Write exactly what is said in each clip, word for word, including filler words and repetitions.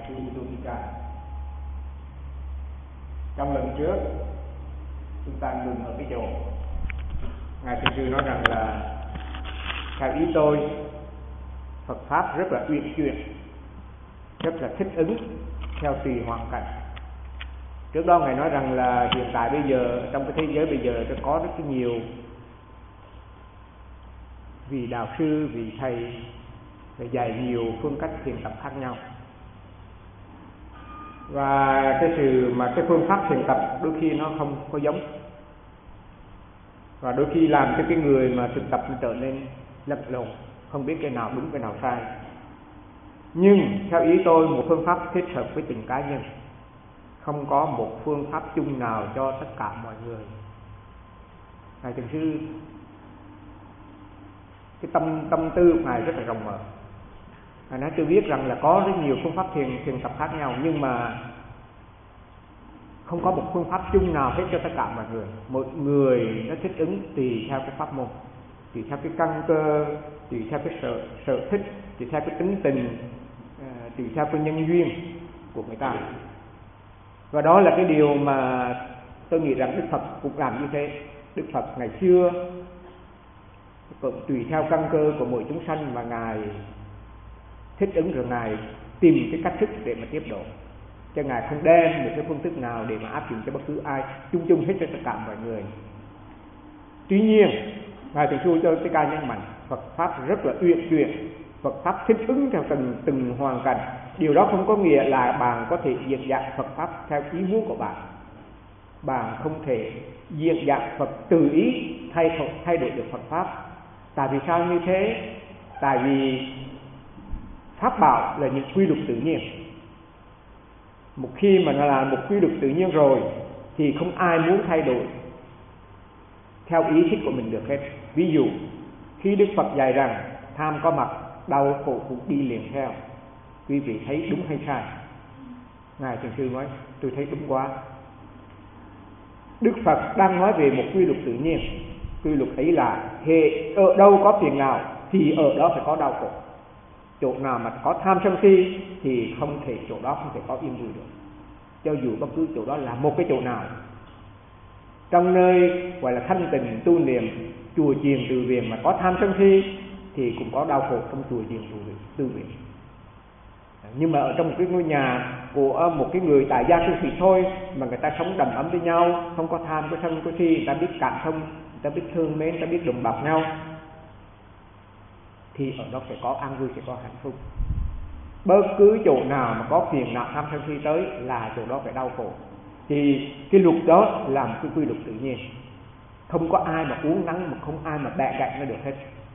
sư Uddhika. Trong lần trước chúng ta ngừng ở cái chỗ ngài thiền sư nói rằng là theo ý tôi Phật pháp rất là uyển chuyển, rất là thích ứng theo tùy hoàn cảnh. Trước đó ngài nói rằng là hiện tại bây giờ trong cái thế giới bây giờ nó có rất nhiều vị đạo sư, vị thầy để dạy nhiều phương cách thiền tập khác nhau, và cái sự mà cái phương pháp thiền tập đôi khi nó không có giống, và đôi khi làm cho cái người mà thực tập nó trở nên lẫn lộn, không biết cái nào đúng cái nào sai. Nhưng theo ý tôi, một phương pháp thích hợp với từng cá nhân, không có một phương pháp chung nào cho tất cả mọi người. Ngài thiền sư cái tâm tâm tư của ngài rất là rộng mở. Ngài nói tôi biết rằng là có rất nhiều phương pháp thiền thiền tập khác nhau, nhưng mà không có một phương pháp chung nào hết cho tất cả mọi người. Mỗi người nó thích ứng tùy theo cái pháp môn, tùy theo cái căn cơ, tùy theo cái sở sở thích, tùy theo cái tính tình, tùy theo cái nhân duyên của người ta. Và đó là cái điều mà tôi nghĩ rằng Đức Phật cũng làm như thế. Đức Phật ngày xưa cũng tùy theo căn cơ của mỗi chúng sanh mà ngài thích ứng, rồi ngài tìm cái cách thức để mà tiếp độ, cho ngài không đem một cái phương thức nào để mà áp dụng cho bất cứ ai, chung chung hết cho tất cả mọi người. Tuy nhiên ngài thường xu cho cái ca nhấn mạnh Phật pháp rất là uyển chuyển, Phật pháp thích ứng theo từng từng hoàn cảnh. Điều đó không có nghĩa là bạn có thể diễn giải Phật pháp theo ý muốn của bạn. Bạn không thể diễn giải Phật tự ý thay thay đổi được Phật pháp. Tại vì sao như thế? Tại vì pháp bảo là những quy luật tự nhiên. Một khi mà nó là một quy luật tự nhiên rồi thì không ai muốn thay đổi theo ý thích của mình được hết. Ví dụ khi Đức Phật dạy rằng tham có mặt, đau khổ cũng đi liền theo, quý vị thấy đúng hay sai? Ngài thiền sư nói tôi thấy đúng quá. Đức Phật đang nói về một quy luật tự nhiên. Quy luật ấy là hệ ở đâu có phiền nào thì ở đó phải có đau khổ. Chỗ nào mà có tham sân si thì không thể, chỗ đó không thể có yên vui được, cho dù bất cứ chỗ đó là một cái chỗ nào. Trong nơi gọi là thanh tịnh tu niệm, chùa chiền từ viện mà có tham sân si thì cũng có đau khổ trong chùa chiền tu viện. Nhưng mà ở trong một cái ngôi nhà của một cái người tại gia cư sĩ thôi mà người ta sống đầm ấm với nhau, không có tham, có sân, có si, người ta biết cảm thông, người ta biết thương mến, người ta biết đùm bọc nhau, thì ở đó sẽ có an vui, sẽ có hạnh phúc. Bất cứ chỗ nào mà có phiền não tham sân si tới là chỗ đó phải đau khổ. Thì cái luật đó là một cái quy luật tự nhiên, không có ai mà uốn nắn, mà không ai mà bẻ gãy nó được hết.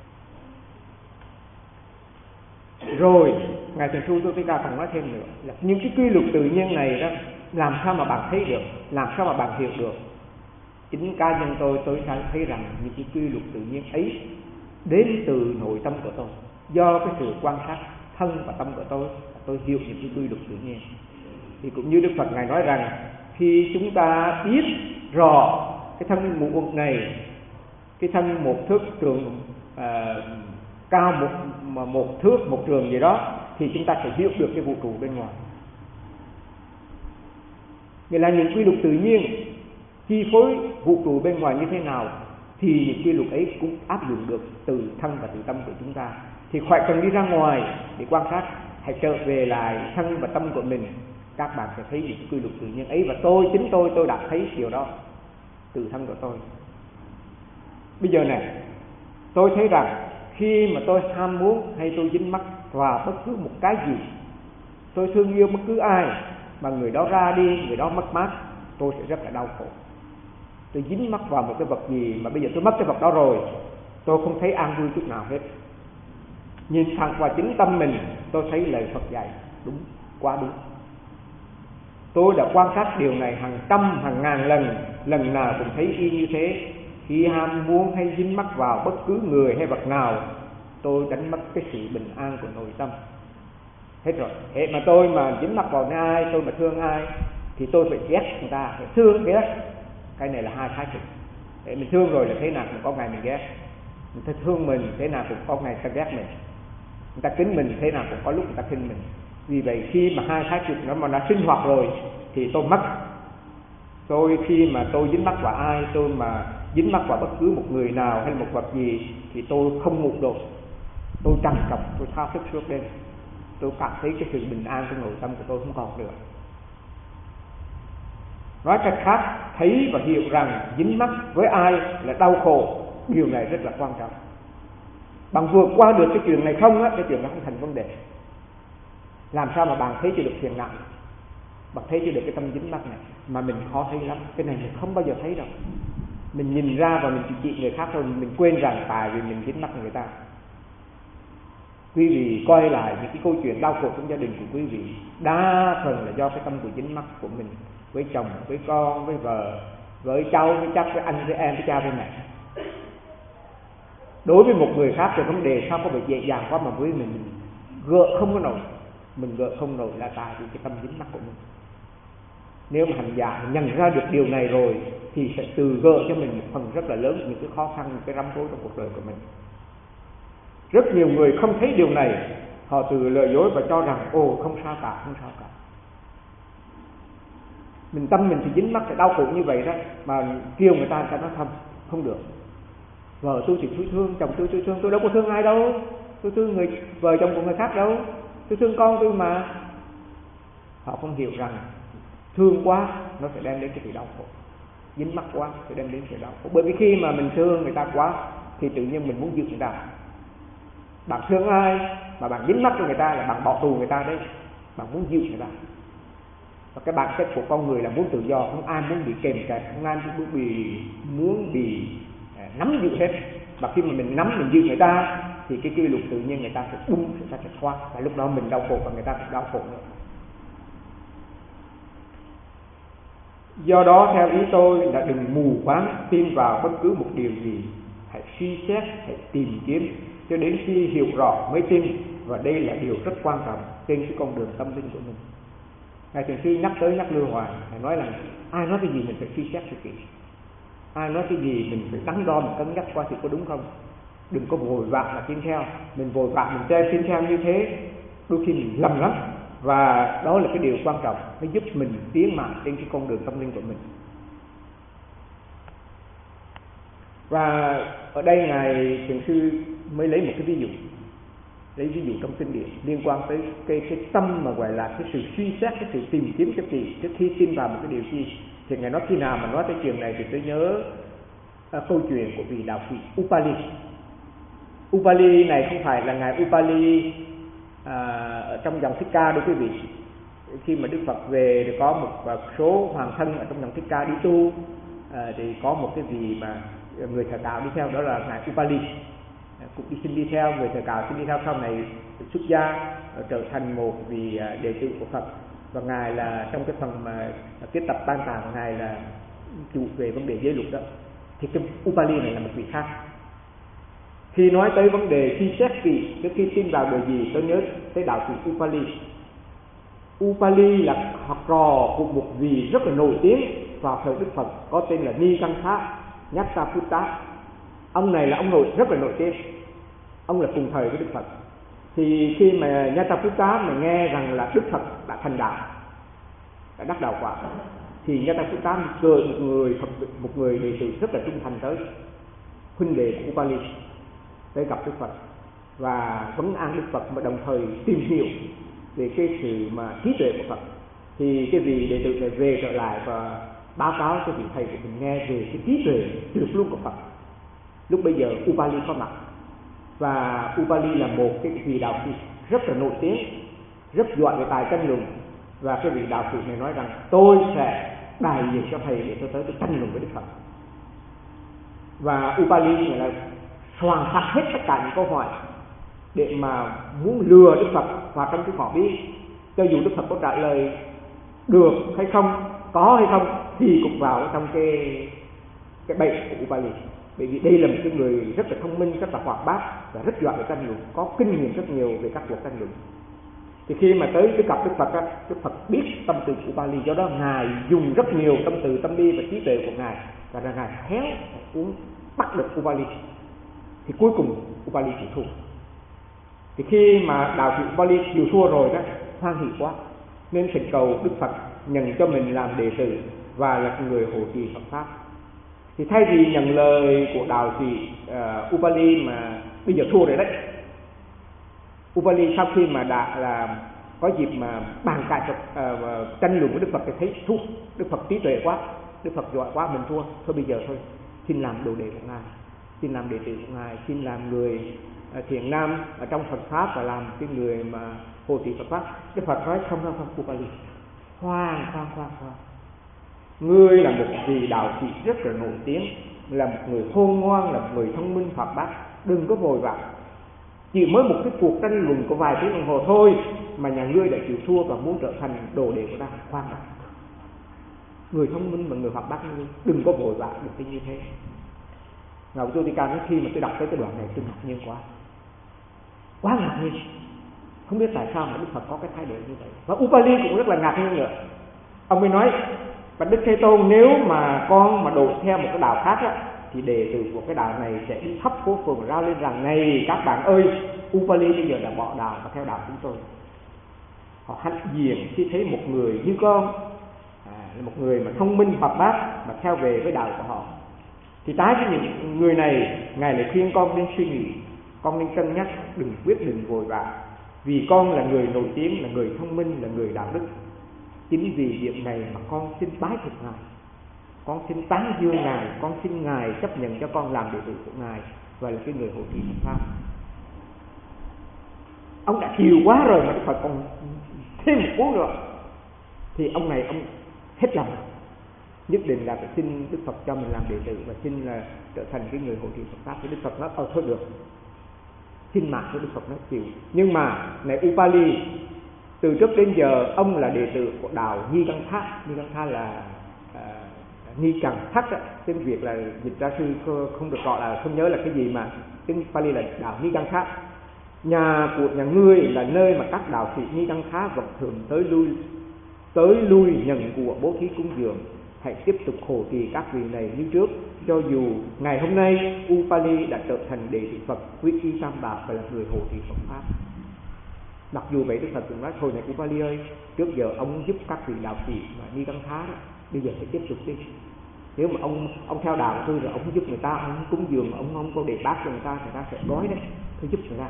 Rồi ngài thiền sư Uddhika còn nói thêm nữa là những cái quy luật tự nhiên này đó, làm sao mà bạn thấy được, làm sao mà bạn hiểu được? Chính cá nhân tôi tôi thấy rằng những cái quy luật tự nhiên ấy đến từ nội tâm của tôi, do cái sự quan sát thân và tâm của tôi, tôi hiểu những cái quy luật tự nhiên. Thì cũng như Đức Phật ngài nói rằng khi chúng ta biết rõ cái thân một vật này, cái thân một thước trường à, cao một mà một thước một trường gì đó, thì chúng ta sẽ hiểu được cái vũ trụ bên ngoài. Nghĩa là những quy luật tự nhiên chi phối vũ trụ bên ngoài như thế nào thì những quy luật ấy cũng áp dụng được từ thân và từ tâm của chúng ta. Thì khỏi cần đi ra ngoài để quan sát, hãy trở về lại thân và tâm của mình, các bạn sẽ thấy những quy luật tự nhiên ấy. Và tôi, chính tôi, tôi đã thấy điều đó từ thân của tôi. Bây giờ này, tôi thấy rằng khi mà tôi ham muốn hay tôi dính mắc vào bất cứ một cái gì, tôi thương yêu bất cứ ai mà người đó ra đi, người đó mất mát, tôi sẽ rất là đau khổ. Tôi dính mắc vào một cái vật gì mà bây giờ tôi mất cái vật đó rồi, tôi không thấy an vui chút nào hết. Nhìn thẳng vào chính tâm mình, tôi thấy lời Phật dạy đúng, quá đúng. Tôi đã quan sát điều này hàng trăm, hàng ngàn lần, lần nào cũng thấy y như thế. Khi ham muốn hay dính mắc vào bất cứ người hay vật nào, tôi đánh mất cái sự bình an của nội tâm. Hết rồi, hệ mà tôi mà dính mắc vào ai, tôi mà thương ai, thì tôi phải ghét người ta, phải thương ghét. Cái này là hai thái cực. Để mình thương rồi là thế nào cũng có ngày mình ghét. Người ta thương mình, thế nào cũng có ngày người ta ghét mình. Người ta kính mình, thế nào cũng có lúc người ta khinh mình. Vì vậy khi mà hai thái cực nó mà đã sinh hoạt rồi thì tôi mất. Tôi khi mà tôi dính mắc vào ai, tôi mà dính mắc vào bất cứ một người nào hay một vật gì thì tôi không ngủ được. Tôi trằn trọc, tôi thao thức suốt đêm. Tôi cảm thấy cái sự bình an trong nội tâm của tôi không còn nữa. Nói cách khác, thấy và hiểu rằng dính mắc với ai là đau khổ, điều này rất là quan trọng. Bạn vượt qua được cái chuyện này không á, cái chuyện đó không thành vấn đề. Làm sao mà bạn thấy chưa được phiền não, bạn thấy chưa được cái tâm dính mắc này, mà mình khó thấy lắm. Cái này mình không bao giờ thấy đâu. Mình nhìn ra và mình chỉ trị người khác thôi, mình quên rằng tại vì mình dính mắc người ta. Quý vị coi lại những cái câu chuyện đau khổ trong gia đình của quý vị, đa phần là do cái tâm của dính mắc của mình với chồng, với con, với vợ, với cháu, với chắc, với anh, với em, với cha, với mẹ. Đối với một người khác thì vấn đề sao có vẻ dễ dàng quá, mà với mình, mình gỡ không có nổi. Mình gỡ không nổi là tại vì cái tâm dính mắc của mình. Nếu mà hành giả nhận ra được điều này rồi thì sẽ từ gỡ cho mình một phần rất là lớn những cái khó khăn, những cái rắm rối trong cuộc đời của mình. Rất nhiều người không thấy điều này, họ từ lừa dối và cho rằng ồ không sao cả, không sao cả. Mình tâm mình thì dính mắc cái đau khổ như vậy đó, mà kêu người ta người ta nói không, không được. Vợ tôi thì tôi thương, chồng tôi tôi thương, tôi đâu có thương ai đâu. Tôi thương người vợ chồng của người khác đâu. Tôi thương con tôi mà. Họ không hiểu rằng thương quá nó sẽ đem đến cái sự đau khổ, dính mắc quá sẽ đem đến sự đau khổ. Bởi vì khi mà mình thương người ta quá thì tự nhiên mình muốn giữ người ta. Bạn thương ai mà bạn dính mắc với người ta là bạn bỏ tù người ta đấy. Bạn muốn giữ người ta. Và cái bản chất của con người là muốn tự do, không ai muốn bị kềm kẹp, không ai muốn bị muốn bị nắm giữ hết. Và khi mà mình nắm mình giữ người ta thì cái quy luật tự nhiên người ta sẽ bung, người ta sẽ thoát, và lúc đó mình đau khổ và người ta cũng đau khổ nữa. Do đó theo ý tôi là đừng mù quáng tin vào bất cứ một điều gì, hãy suy xét, hãy tìm kiếm cho đến khi hiểu rõ mới tin, và đây là điều rất quan trọng trên cái con đường tâm linh của mình. Ngài Thiền sư nhắc tới nhắc lưu hoài, Ngài nói là ai nói cái gì mình phải suy xét cho kỹ, ai nói cái gì mình phải đắn đo, mình cân nhắc qua thì có đúng không. Đừng có vội vã là tin theo, mình vội vã mình theo tin theo như thế đôi khi mình lầm lắm. Và đó là cái điều quan trọng, nó giúp mình tiến mạnh trên cái con đường tâm linh của mình. Và ở đây Ngài Thiền sư mới lấy một cái ví dụ, lấy ví dụ trong kinh điển liên quan tới cái, cái tâm mà gọi là cái sự suy xét, cái sự tìm kiếm cho kỳ trước khi tin vào một cái điều gì. Thì Ngài nói khi nào mà nói tới chuyện này thì tôi nhớ à, câu chuyện của vị đạo sĩ Upali. Upali này không phải là Ngài Upali à, ở trong dòng Thích Ca đâu quý vị. Khi mà Đức Phật về thì có một số hoàng thân ở trong dòng Thích Ca đi tu, à, thì có một cái vị mà người thờ cạo đi theo, đó là Ngài Upali, à, cũng đi xin đi theo. Người thờ cạo xin đi theo sau này xuất gia trở thành một vị đệ tử của Phật, và Ngài là trong cái phần mà kết tập ban tàng của Ngài là chủ về vấn đề giới luật đó. Thì cái Upali này là một vị khác. Khi nói tới vấn đề suy xét kỹ trước khi tin vào điều gì, tôi nhớ tới đạo sĩ Upali. Upali là học trò của một vị rất là nổi tiếng vào thời Đức Phật, có tên là Nikantha Nyattaputta. Ông này là ông nổi rất là nổi tiếng, ông là cùng thời với Đức Phật. Thì khi mà Nyattaputta mà nghe rằng là Đức Phật đã thành đạo, đã đắc đạo quả, thì Nyattaputta cử một người một người đệ tử rất là trung thành tới, huynh đệ của Upali, tới gặp Đức Phật và vấn an Đức Phật, mà đồng thời tìm hiểu về cái sự mà trí tuệ của Phật. Thì cái vị đệ tử này về trở lại và báo cáo cho vị thầy của mình nghe về cái trí tuệ tuyệt luân của Phật. Lúc bây giờ Upali có mặt, và Upali là một cái vị đạo sĩ rất là nổi tiếng, rất giỏi về tài tranh luận. Và cái vị đạo sĩ này nói rằng tôi sẽ đại diện cho thầy để tôi tới tôi tranh luận với Đức Phật. Và Upali này là soạn sạch hết tất cả những câu hỏi để mà muốn lừa Đức Phật vào trong cái vỏ bí. Cho dù Đức Phật có trả lời được hay không, có hay không, thì cũng vào trong cái cái bẫy của Upali. Bởi vì đây là một cái người rất là thông minh, rất là hoạt bát và rất giỏi về tranh luận, có kinh nghiệm rất nhiều về các cuộc tranh luận. Thì khi mà tới cái gặp Đức Phật á, Đức Phật biết tâm tư của Upali, do đó Ngài dùng rất nhiều tâm từ, tâm bi và trí tuệ của Ngài, và ra Ngài khéo uống bắt được Upali. Thì cuối cùng Upali chịu thua. Thì khi mà đạo sĩ Upali chịu thua rồi đó, hoan hỷ quá, nên thỉnh cầu Đức Phật nhận cho mình làm đệ tử và là người hộ trì Phật pháp. Thì thay vì nhận lời của đạo sĩ uh, Upali mà bây giờ thua rồi đấy. Upali sau khi mà đã là có dịp mà bàn cãi uh, tranh luận với Đức Phật thì thấy thua, Đức Phật trí tuệ quá, Đức Phật giỏi quá, mình thua, thôi bây giờ thôi xin làm đồ đệ của ngài, xin làm đệ tử của ngài, xin làm người uh, thiện nam ở trong Phật pháp và làm cái người mà hộ trì Phật pháp. Đức Phật nói không không không Upali, khoan khoan khoan khoan, ngươi là một vị đạo sĩ rất là nổi tiếng, là một người khôn ngoan, là một người thông minh hoạt bát, đừng có vội vã. Chỉ mới một cái cuộc tranh luận của vài tiếng đồng hồ thôi mà nhà ngươi đã chịu thua và muốn trở thành đồ đệ của ta, khoan đã. Người thông minh và người hoạt bát như đừng có vội vã, đừng tin như thế. Ngài Jyotika nói khi mà tôi đọc tới cái đoạn này tôi ngạc nhiên quá, quá ngạc nhiên, không biết tại sao mà Đức Phật có cái thái độ như vậy. Và Upali cũng rất là ngạc nhiên nữa. Ông mới nói: Bạch Đức Thế Tôn, nếu mà con mà đổi theo một cái đạo khác á, thì đệ tử của cái đạo này sẽ đi khắp phố phường rao lên rằng: này các bạn ơi, Upali bây giờ đã bỏ đạo và theo đạo chúng tôi. Họ hãnh diện khi thấy một người như con, à, là một người mà thông minh hoạt bát mà theo về với đạo của họ. Thì trái với những người này, Ngài lại khuyên con nên suy nghĩ, con nên cân nhắc, đừng quyết định vội vã, vì con là người nổi tiếng, là người thông minh, là người đạo đức. Chính vì việc này mà con xin bái phục Ngài, con xin tán dương Ngài, con xin Ngài chấp nhận cho con làm đệ tử của Ngài và là cái người hộ trì Phật pháp. Ông đã chiều quá rồi mà Đức Phật còn thêm một cú nữa, thì ông này ông hết lòng, nhất định là phải xin Đức Phật cho mình làm đệ tử và xin là trở thành cái người hộ trì Phật pháp. Thì Đức Phật nói: ờ thôi được, xin mạng cho Đức Phật nói chịu. Nhưng mà này Upali, từ trước đến giờ ông là đệ tử của đạo Ni Căng Thác. Ni Căng Thác là uh, Ni Căng Thác đó. Tiếng Việt là dịch ra sư không được gọi là không nhớ là cái gì, mà tiếng Pali là đạo Ni Căng Thác. Nhà của nhà ngươi là nơi mà các đạo sĩ Ni Căng Thác vẫn thường tới lui tới lui nhận của bố thí cúng dường. Hãy tiếp tục hộ trì các vị này như trước, cho dù ngày hôm nay Upali đã trở thành đệ tử Phật, quyết y tam bảo và là người hộ trì Phật pháp. Mặc dù vậy Đức Phật cũng nói: thôi này Upali ơi, trước giờ ông giúp các vị đạo sĩ mà Ni Căng Thác, bây giờ phải tiếp tục đi. Nếu mà ông ông theo đạo của tôi rồi ông giúp người ta, ông cúng dường mà ông không có để bát cho người ta, người ta sẽ đói đấy, tôi giúp người ta.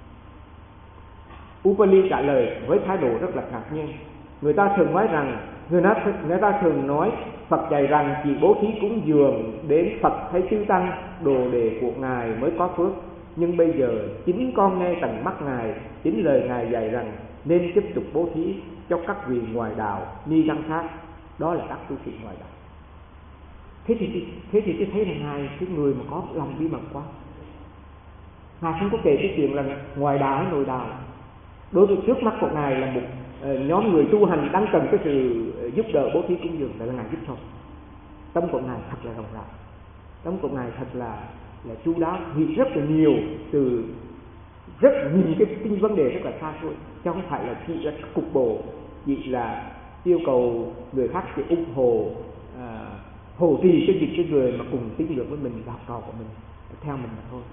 Upali trả lời với thái độ rất là ngạc nhiên. Người ta thường nói rằng người ta, người ta thường nói Phật dạy rằng chỉ bố thí cúng dường đến Phật hay chư tăng, đồ đệ của Ngài mới có phước. Nhưng bây giờ chính con nghe tận mắt Ngài, chính lời Ngài dạy rằng nên tiếp tục bố thí cho các vị ngoài đạo Ni Căng Thác, đó là các tu sĩ ngoài đạo. Thế thì thế thì tôi thấy là Ngài cái người mà có lòng bí mật quá. Ngài không có kể cái chuyện là ngoài đạo hay nội đạo. Đối với trước mắt của Ngài là một uh, nhóm người tu hành đang cần cái sự giúp đỡ bố thí cúng dường, là Ngài giúp thôi. Tâm của Ngài thật là rộng rãi, tâm của Ngài thật là là chu đáo, nghĩ rất là nhiều, từ rất nhìn cái, cái vấn đề rất là xa xôi, chứ không phải là chỉ là cục bộ, chỉ là yêu cầu người khác sẽ ủng hộ à, hộ trì cho những cái người mà cùng tín ngưỡng với mình, là học trò của mình, theo mình mà thôi.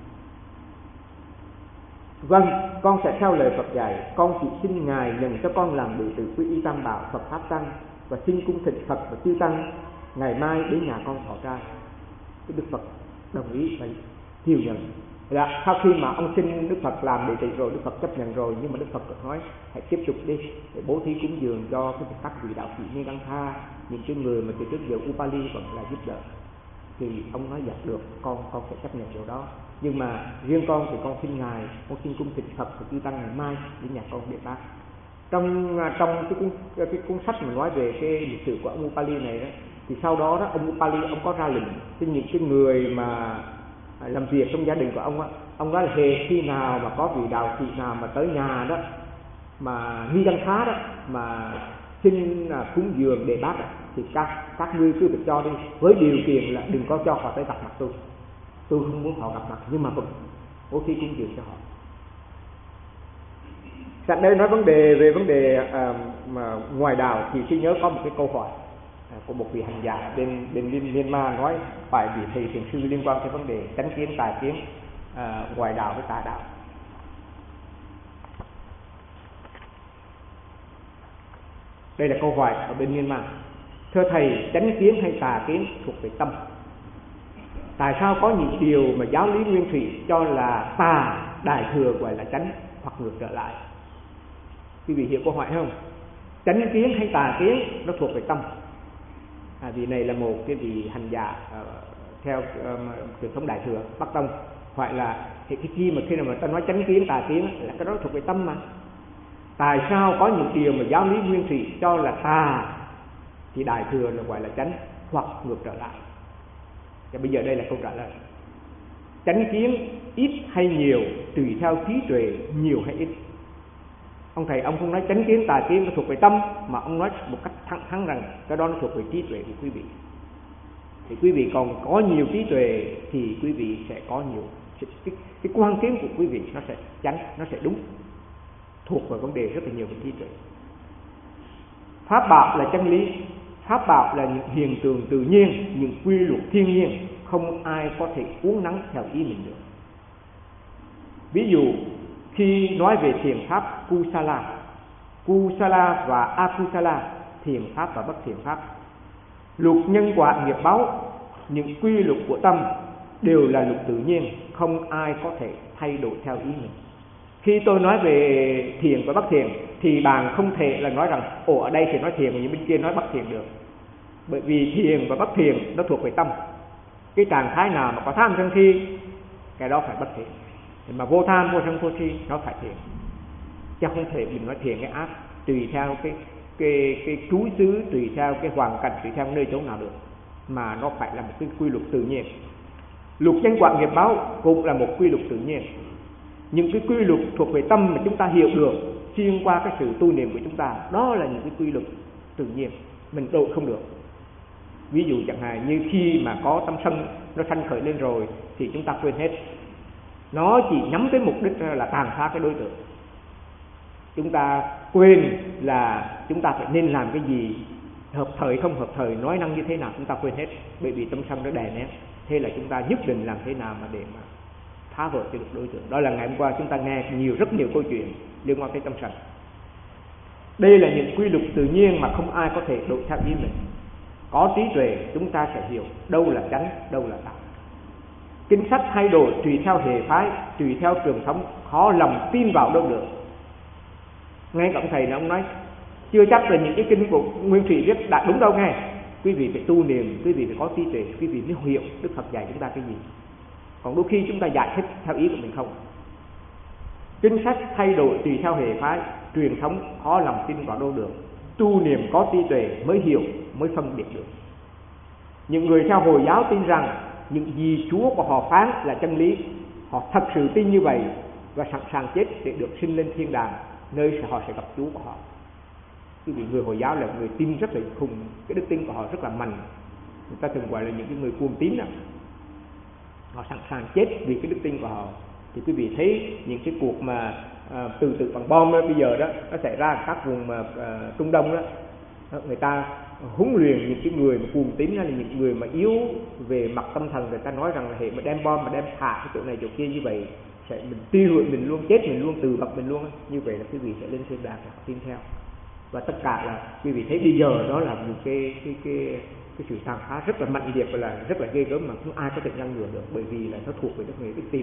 Vâng, con sẽ theo lời Phật dạy, con chỉ xin Ngài nhận cho con làm đệ tử quy y tam bảo Phật pháp tăng, và xin cung thỉnh Phật và chư tăng ngày mai đến nhà con thọ trai. Đức Phật đồng ý và chiều nhận. Là sau khi mà ông xin Đức Phật làm đệ tử rồi, Đức Phật chấp nhận rồi, nhưng mà Đức Phật nói hãy tiếp tục đi để bố thí cúng dường cho các vị đạo sĩ Ni Căng Thác, những cái người mà từ trước giờ Upali vẫn là giúp đỡ. Thì ông nói dạ được, con con sẽ chấp nhận điều đó. Nhưng mà riêng con thì con xin Ngài, con xin cung thỉnh Phật và chư tăng ngày mai đến nhà con để bác. Trong trong cái cuốn cái cuốn sách mà nói về cái lịch sử của ông Upali này đó, thì sau đó đó ông Upali ông có ra lệnh cho những cái người mà làm việc trong gia đình của ông á, ông nói là hễ khi nào mà có vị đạo sĩ nào mà tới nhà đó mà Ni Căng Thác đó mà xin cúng dường để bác đó, thì các các ngươi cứ việc cho đi, với điều kiện là đừng có cho họ tới gặp mặt tôi. Tôi không muốn họ gặp mặt, nhưng mà vẫn bố thí cúng dường cho họ. Tại đây nói vấn đề về vấn đề à, mà ngoài đạo thì tôi nhớ có một cái câu hỏi à, của một vị hành giả bên bên Myanmar nói phải vị thầy thiền sư liên quan tới vấn đề chánh kiến tà kiến à, ngoài đạo với tà đạo. Đây là câu hỏi ở bên Myanmar. Thưa thầy, chánh kiến hay tà kiến thuộc về tâm. Tại sao có những điều mà giáo lý Nguyên Thủy cho là tà, Đại Thừa gọi là chánh, hoặc ngược trở lại? Quý vị hiểu câu hỏi không? Chánh kiến hay tà kiến nó thuộc về tâm. À, vì này là một cái vị hành giả uh, theo truyền uh, thống Đại Thừa Bắc Tông, hoặc là thì cái chi mà khi nào mà ta nói chánh kiến tà kiến là cái đó thuộc về tâm mà. Tại sao có những điều mà giáo lý Nguyên Thủy cho là tà thì Đại Thừa là gọi là chánh, hoặc ngược trở lại? Và bây giờ đây là câu trả lời. Chánh kiến ít hay nhiều tùy theo trí tuệ nhiều hay ít. Ông thầy ông không nói chánh kiến tà kiến nó thuộc về tâm, mà ông nói một cách thẳng thắn rằng cái đó nó thuộc về trí tuệ của quý vị. Thì quý vị còn có nhiều trí tuệ thì quý vị sẽ có nhiều cái, cái, cái quan kiến của quý vị nó sẽ chánh, nó sẽ đúng, thuộc vào vấn đề rất là nhiều về trí tuệ. Pháp bảo là chân lý. Pháp bảo là những hiện tượng tự nhiên, những quy luật thiên nhiên, không ai có thể uốn nắn theo ý mình được. Ví dụ khi nói về thiện pháp Kusala, Kusala và Akusala, thiện pháp và bất thiện pháp, luật nhân quả nghiệp báo, những quy luật của tâm đều là luật tự nhiên, không ai có thể thay đổi theo ý mình. Khi tôi nói về thiện và bất thiện thì bạn không thể là nói rằng ồ ở đây thì nói thiện, nhưng bên kia nói bất thiện được. Bởi vì thiện và bất thiện nó thuộc về tâm. Cái trạng thái nào mà có tham sân si, cái đó phải bất thiện. Mà vô tham, vô sân, vô si nó phải thiện. Chứ không thể mình nói thiện cái ác tùy theo cái cái cái trú xứ, tùy theo cái hoàn cảnh, tùy theo nơi chỗ nào được, mà nó phải là một cái quy luật tự nhiên. Luật nhân quả nghiệp báo cũng là một quy luật tự nhiên. Những cái quy luật thuộc về tâm mà chúng ta hiểu được xuyên qua cái sự tu niệm của chúng ta, đó là những cái quy luật tự nhiên, mình đổi không được. Ví dụ chẳng hạn như khi mà có tâm sân nó sanh khởi lên rồi thì chúng ta quên hết. Nó chỉ nhắm tới mục đích là tàn phá cái đối tượng. Chúng ta quên là chúng ta phải nên làm cái gì, hợp thời không hợp thời, nói năng như thế nào chúng ta quên hết. Bởi vì tâm sân nó đè nén. Thế là chúng ta nhất định làm thế nào mà để mà phá vỡ cái đối tượng. Đó là ngày hôm qua chúng ta nghe nhiều rất nhiều câu chuyện liên quan tới tâm sân. Đây là những quy luật tự nhiên mà không ai có thể đổi theo ý mình. Có trí tuệ chúng ta sẽ hiểu đâu là chánh, đâu là tà. Kinh sách thay đổi tùy theo hệ phái, tùy theo truyền thống, khó lòng tin vào đâu được. Ngay cả ông thầy này ông nói chưa chắc là những cái kinh của Nguyên Thủy viết đã đúng đâu nghe. Quý vị phải tu niệm, quý vị phải có trí tuệ, quý vị mới hiểu Đức Phật dạy chúng ta cái gì. Còn đôi khi chúng ta giải thích theo ý của mình không. Kinh sách thay đổi tùy theo hệ phái, truyền thống khó lòng tin vào đâu được. Tu niệm có trí tuệ mới hiểu, mới phân biệt được. Những người theo Hồi giáo tin rằng những gì Chúa của họ phán là chân lý, họ thật sự tin như vậy và sẵn sàng chết để được sinh lên thiên đàng, nơi họ sẽ gặp Chúa của họ. Quý vị, người Hồi giáo là người tin rất là khùng, cái đức tin của họ rất là mạnh. Người ta thường gọi là những cái người cuồng tín đó. Họ sẵn sàng chết vì cái đức tin của họ. Thì quý vị thấy những cái cuộc mà à, từ từ bằng bom đó, bây giờ đó nó xảy ra ở các vùng mà à, Trung Đông đó, người ta huấn luyện những cái người mà cuồng tín hay là những người mà yếu về mặt tâm thần, người ta nói rằng là hệ mà đem bom mà đem thả cái chỗ này chỗ kia như vậy sẽ mình tiêu hủy mình luôn, chết mình luôn, từ vật mình luôn. Như vậy là quý vị sẽ lên thiên đàng và tin theo. Và tất cả là quý vị thấy bây giờ đó là một cái cái cái cái sự tàn phá rất là mạnh liệt và là rất là ghê gớm mà không ai có thể ngăn ngừa được, bởi vì là nó thuộc về đất người đức tin.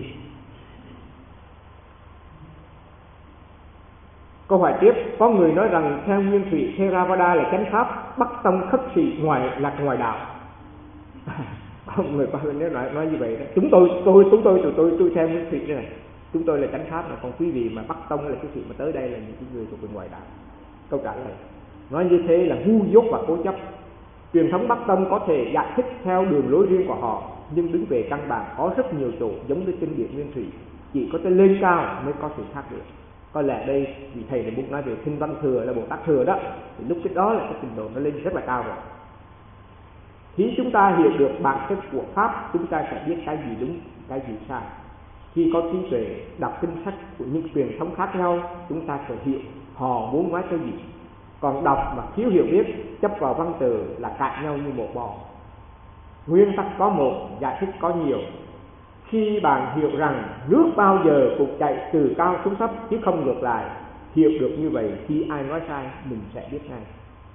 Câu hỏi tiếp, có người nói rằng theo Nguyên Thủy Theravada là chánh pháp, Bắc Tông khất sĩ ngoài là ngoài đạo. Có người có nếu nói nói như vậy đó. Chúng tôi tôi chúng tôi tụi tôi tôi theo Nguyên Thủy thế này, chúng tôi là chánh pháp, mà còn quý vị mà Bắc Tông là cái sự mà tới đây là những người thuộc về ngoài đạo. Câu trả lời nói như thế là ngu dốt và cố chấp. Truyền thống Bắc Tông có thể giải thích theo đường lối riêng của họ, nhưng đứng về căn bản có rất nhiều chỗ giống với kinh điển Nguyên Thủy, chỉ có tới lên cao mới có sự khác biệt. Có lẽ đây vì thầy này muốn nói về Kinh Văn Thừa là Bồ Tát Thừa đó, thì lúc cái đó là cái trình độ nó lên rất là cao rồi. Khi chúng ta hiểu được bản chất của pháp, chúng ta sẽ biết cái gì đúng, cái gì sai. Khi có trí tuệ đọc kinh sách của những truyền thống khác nhau, chúng ta sẽ hiểu họ muốn nói cái gì. Còn đọc mà thiếu hiểu biết, chấp vào văn từ là cãi nhau như một bò. Nguyên tắc có một, giải thích có nhiều. Khi bạn hiểu rằng nước bao giờ cũng chạy từ cao xuống thấp chứ không ngược lại, hiểu được như vậy, khi ai nói sai mình sẽ biết ngay.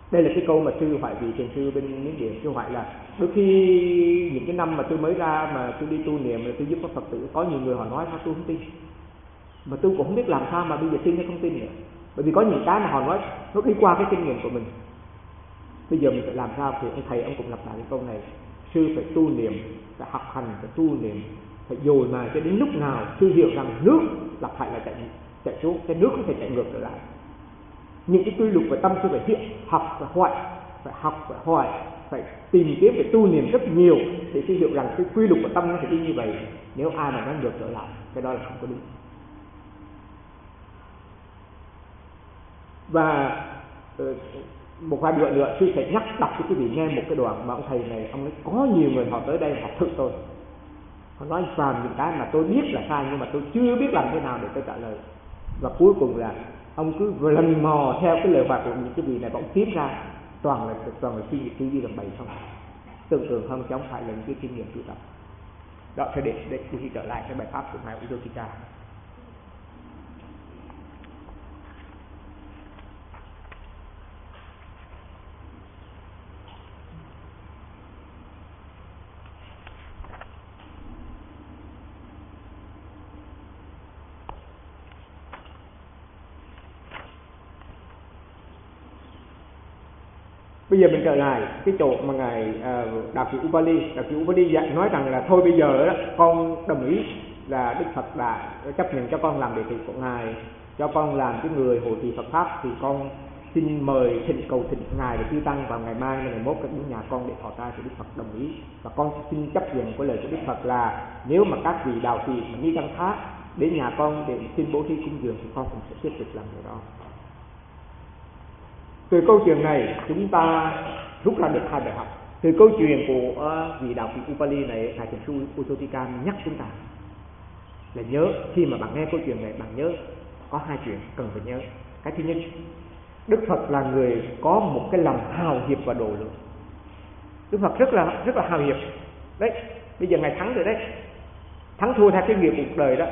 Đây là cái câu mà sư Hoại vị thiền sư bên Miến Điện sư Hoại là đôi khi những cái năm mà tôi mới ra mà tôi đi tu niệm rồi tôi giúp các Phật tử, có nhiều người họ nói sao tôi không tin, mà tôi cũng không biết làm sao mà bây giờ tin hay không tin nữa. Bởi vì có những cái mà họ nói nó đi qua cái kinh nghiệm của mình. Bây giờ mình phải làm sao? Thì ông thầy ông cũng lặp lại cái câu này: sư phải tu niệm, phải học hành, phải tu niệm, phải dồi mà cho đến lúc nào sư hiểu rằng nước lặp lại là chạy chạy xuống, cái nước không thể chạy ngược trở lại. Những cái quy luật về tâm sư phải hiện học và hoại, phải học phải hoại, phải tìm kiếm, phải tu niệm rất nhiều để sư hiểu rằng cái quy luật của tâm nó phải đi như vậy. Nếu ai mà nó ngược trở lại, cái đó là không có đúng. Và một vài bữa nữa sư sẽ nhắc đọc cho quý vị nghe một cái đoạn mà ông thầy này ông nói có nhiều người họ tới đây họ thực tôi, họ nói toàn những cái mà tôi biết là sai nhưng mà tôi chưa biết làm thế nào để tôi trả lời. Và cuối cùng là ông cứ lần mò theo cái lời thoại của những cái vị này, ông kiếm ra toàn là toàn là suy nghĩ tư duy làm bậy không, tưởng tượng không chứ không phải là những cái kinh nghiệm tu tập. Đó sẽ để để khi trở lại cái bài pháp của ngài Udokita. Bây giờ mình trở lại cái chỗ mà ngài uh, Đạo Sĩ Upali, Đạo Sĩ Upali dạy nói rằng là thôi bây giờ đó con đồng ý là Đức Phật đã chấp nhận cho con làm đệ tử của ngài, cho con làm cái người hộ trì Phật pháp, thì con xin mời thỉnh cầu thỉnh ngài để chư tăng vào ngày mai ngày mốt đến nhà con để thọ trai. Thì Đức Phật đồng ý và con xin chấp nhận cái lời của Đức Phật là nếu mà các vị đạo sĩ mà như Tăng Thác đến nhà con để xin bố thí cúng dường thì con cũng sẽ tiếp tục làm điều đó. Từ câu chuyện này chúng ta rút ra được hai bài học. Từ câu chuyện của uh, vị đạo sĩ Upali này, ngài thiền sư Udokita nhắc chúng ta là nhớ khi mà bạn nghe câu chuyện này, bạn nhớ có hai chuyện cần phải nhớ. Cái thứ nhất, Đức Phật là người có một cái lòng hào hiệp và độ lượng. Đức Phật rất là rất là hào hiệp đấy. Bây giờ ngài thắng rồi đấy, thắng thua theo cái nghiệp cuộc đời đó.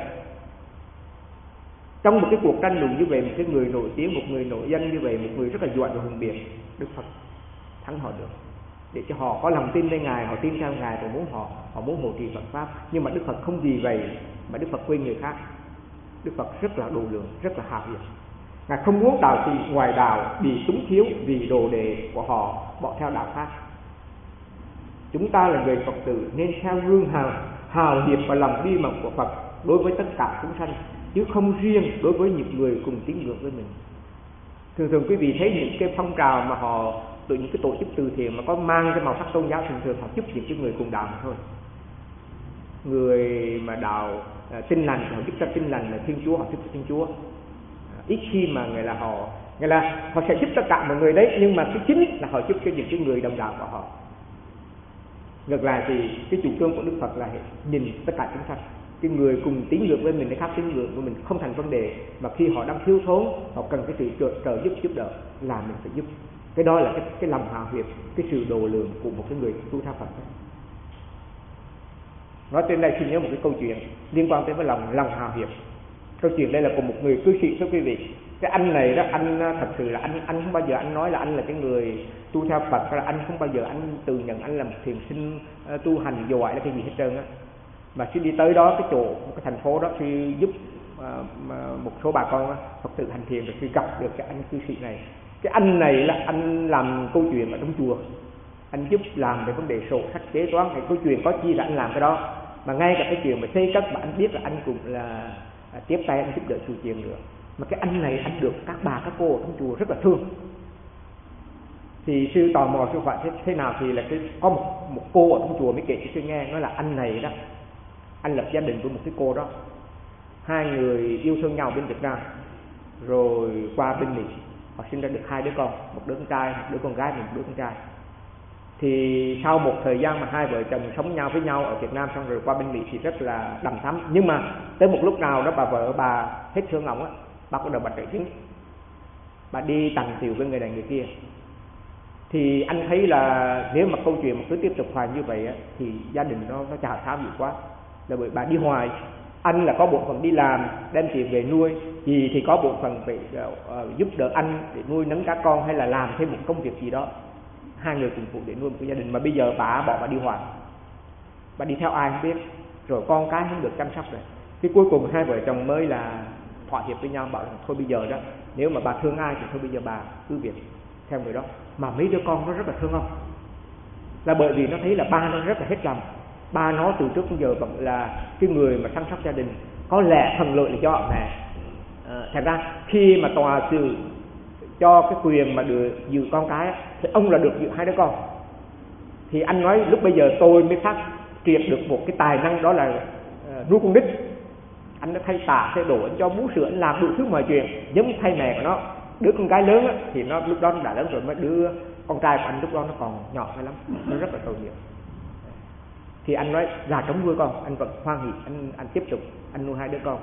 Trong một cái cuộc tranh luận như vậy, một cái người nổi tiếng, một người nổi danh như vậy, một người rất là giỏi và hùng biện, Đức Phật thắng họ được, để cho họ có lòng tin lên ngài, họ tin theo ngài và muốn họ họ muốn hộ trì Phật pháp. Nhưng mà Đức Phật không vì vậy mà Đức Phật quên người khác. Đức Phật rất là độ lượng, rất là hào hiệp. Ngài không muốn đạo sĩ ngoài đạo bị túng thiếu vì đồ đệ của họ bỏ theo đạo khác. Chúng ta là người Phật tử nên theo gương hào hào hiệp và lòng đi mật của Phật đối với tất cả chúng sanh, chứ không riêng đối với những người cùng tín ngưỡng với mình. Thường thường quý vị thấy những cái phong trào mà họ từ những cái tổ chức từ thiện mà có mang cái màu sắc tôn giáo, thường thường họ giúp những cái người cùng đạo mà thôi. Người mà đạo à, tin lành họ giúp cho tin lành, là Thiên Chúa họ giúp cho Thiên Chúa. À, ít khi mà người là họ người là họ sẽ giúp tất cả mọi người đấy, nhưng mà cái chính là họ giúp cho những cái người đồng đạo của họ. Ngược lại thì cái chủ trương của Đức Phật là nhìn tất cả chúng sanh, cái người cùng tín ngưỡng với mình, cái khác tín ngưỡng của mình không thành vấn đề, mà khi họ đang thiếu thốn, họ cần cái sự trợ, trợ giúp giúp đỡ là mình phải giúp. Cái đó là cái, cái lòng hào hiệp, cái sự độ lượng của một cái người tu theo Phật. Nói trên đây xin nhớ một cái câu chuyện liên quan tới với lòng lòng hào hiệp. Câu chuyện đây là của một người cư sĩ, thưa quý vị. Cái anh này đó, anh thật sự là anh anh không bao giờ anh nói là anh là cái người tu theo Phật, là anh không bao giờ anh tự nhận anh là một thiền sinh uh, tu hành giỏi là cái gì hết trơn á. Mà khi đi tới đó cái chỗ một cái thành phố đó thì giúp uh, một số bà con Phật tử hành thiền, rồi khi gặp được cái anh cư sĩ này. Cái anh này là anh làm câu chuyện ở trong chùa, anh giúp làm về vấn đề sổ sách kế toán, cái câu chuyện có chi là anh làm cái đó. Mà ngay cả cái chuyện mà xây cất mà anh biết là anh cũng là à, tiếp tay anh giúp đỡ chùa chiền nữa. Mà cái anh này anh được các bà các cô ở trong chùa rất là thương. Thì sư tò mò sư hỏi thế, thế nào thì là cái có một, một cô ở trong chùa mới kể cho sư nghe, nói là anh này đó, anh lập gia đình với một cái cô đó, hai người yêu thương nhau bên Việt Nam, rồi qua bên Mỹ họ sinh ra được hai đứa con, một đứa con trai, một đứa con gái, một đứa con trai. Thì sau một thời gian mà hai vợ chồng sống nhau với nhau ở Việt Nam, xong rồi qua bên Mỹ thì rất là đầm thắm. Nhưng mà tới một lúc nào đó bà vợ bà hết thương ông á, bà bắt đầu bà trở chứng, bà đi tằn tiệu với người này người kia. Thì anh thấy là nếu mà câu chuyện mà cứ tiếp tục hoài như vậy á, thì gia đình nó nó chà xáo nhiều quá. Là bởi bà đi hoài, anh là có bộ phận đi làm đem tiền về nuôi, Dì thì có bộ phận phải uh, giúp đỡ anh để nuôi nấng các con, hay là làm thêm một công việc gì đó, hai người cùng phụ để nuôi một cái gia đình. Mà bây giờ bà bỏ bà đi hoài, bà đi theo ai không biết, rồi con cái không được chăm sóc rồi. Cái cuối cùng hai vợ chồng mới là thỏa hiệp với nhau, bảo là thôi bây giờ đó, nếu mà bà thương ai thì thôi bây giờ bà cứ việc theo người đó. Mà mấy đứa con nó rất là thương ông, là bởi vì nó thấy là ba nó rất là hết lòng. Ba nó từ trước đến giờ là cái người mà chăm sóc gia đình, có lẽ phần lợi là do ông mẹ. À, thành ra khi mà tòa xử cho cái quyền mà được giữ con cái thì ông là được giữ hai đứa con. Thì anh nói lúc bây giờ tôi mới phát triệt được một cái tài năng, đó là uh, nuôi con nít. Anh đã thay tả thay đồ, anh cho bú sữa, anh làm đủ thứ mọi chuyện giống thay mẹ của nó. Đứa con gái lớn á, thì nó lúc đó nó đã lớn rồi, mới đứa con trai của anh lúc đó nó còn nhỏ lắm, nó rất là tội nghiệp. Thì anh nói già trống nuôi con, anh vẫn hoan hỉ, anh anh tiếp tục anh nuôi hai đứa con.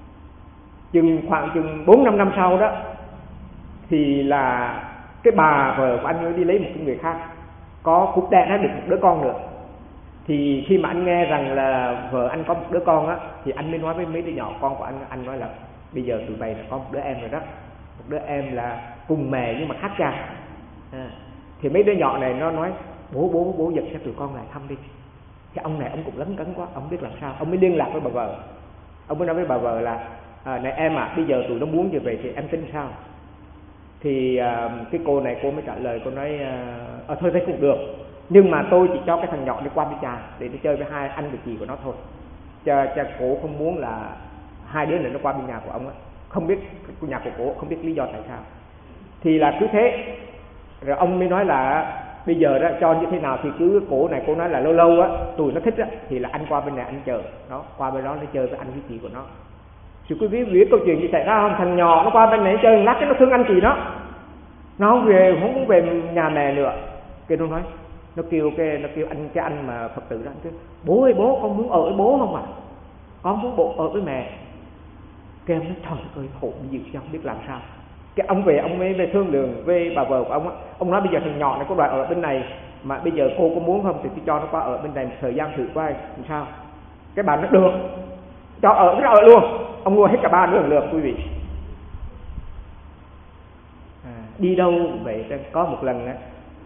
Chừng khoảng chừng bốn năm năm sau đó thì là cái bà vợ của anh mới đi lấy một cái người khác, có cũng đẻ ra được một đứa con nữa. Thì khi mà anh nghe rằng là vợ anh có một đứa con á, thì anh mới nói với mấy đứa nhỏ con của anh, anh nói là bây giờ tụi bay là có một đứa em rồi đó, một đứa em là cùng mẹ nhưng mà khác cha. À, thì mấy đứa nhỏ này nó nói bố bố bố dẫn cho tụi con lại thăm đi. Thì ông này ông cũng lấn cấn quá, ông biết làm sao, ông mới liên lạc với bà vợ. Ông mới nói với bà vợ là à, này em à, bây giờ tụi nó muốn về về thì em tính sao? Thì à, cái cô này cô mới trả lời, cô nói à, thôi thế cũng được, nhưng mà tôi chỉ cho cái thằng nhỏ đi qua với cha để nó chơi với hai anh và chị của nó thôi. Cha cha cổ không muốn là hai đứa này nó qua bên nhà của ông á, không biết nhà của cổ không biết lý do tại sao. Thì là cứ thế, rồi ông mới nói là bây giờ đó cho như thế nào thì cứ cổ này cô nói là lâu lâu á tụi nó thích á thì là anh qua bên này anh chờ nó, qua bên đó nó chơi với anh với chị của nó. Thì quý vị biết câu chuyện gì xảy ra không? Thằng nhỏ nó qua bên này chơi lát cái nó thương anh chị nó, nó không về, không muốn về nhà mẹ nữa. Cái nó nói, nó kêu cái nó kêu anh cái anh mà Phật tử đó, anh kêu bố ơi bố, con muốn ở với bố không à, con muốn bộ ở với mẹ. Cái ông nói trời ơi khổ dữ chứ không biết làm sao. Cái ông về ông mới về thương lượng với bà vợ của ông á, ông nói bây giờ thằng nhỏ này có đòi ở bên này mà bây giờ cô có muốn không thì tôi cho nó qua ở bên này một thời gian thử coi làm sao. Cái bà nó được, cho ở nó ở luôn, ông mua hết cả ba đứa lượt quý vị. À, đi đâu vậy? Có một lần á,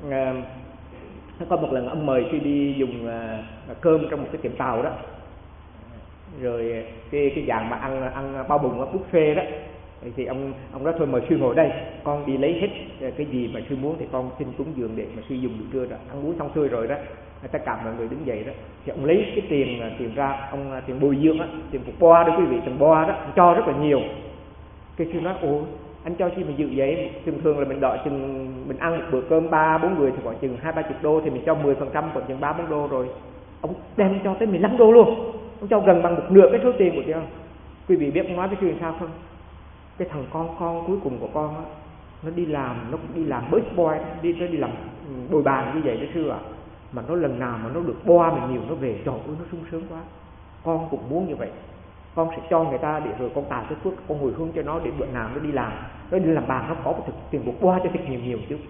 có một lần ông mời khi đi dùng uh, cơm trong một cái tiệm tàu đó, rồi cái cái dạng mà ăn ăn bao bùng ở buffet đó, thì ông ông nói thôi mời sư ngồi đây, con đi lấy hết cái gì mà sư muốn thì con xin cúng dường để mà sư dùng buổi trưa đó. Ăn uống xong xuôi rồi đó, tất cả mọi người đứng dậy đó, thì ông lấy cái tiền tiền ra, ông tiền bồi dưỡng á, tiền phục boa đó quý vị, tiền boa đó, ông cho rất là nhiều. Cái sư nói ồ anh cho chi mà dự vậy? Thường thường là mình đợi chừng mình ăn một bữa cơm ba bốn người thì khoảng chừng hai ba chục đô, thì mình cho mười phần trăm khoảng chừng ba bốn đô rồi. Ông đem cho tới mười lăm đô luôn, ông cho gần bằng một nửa cái số tiền của chị. Quý vị biết ông nói với sư sao không? Cái thằng con con cuối cùng của con á, nó đi làm, nó cũng đi làm bus boy, đi nó đi làm bồi bàn như vậy đó sư ạ. À. Mà nó lần nào mà nó được boa mình nhiều nó về, trời ơi nó sung sướng quá. Con cũng muốn như vậy. Con sẽ cho người ta để rồi con tài cái phước, con hồi hướng cho nó để bữa nào nó đi làm, nó đi làm bàn nó có một thực tiền buộc boa cho thật nhiều nhiều chứ.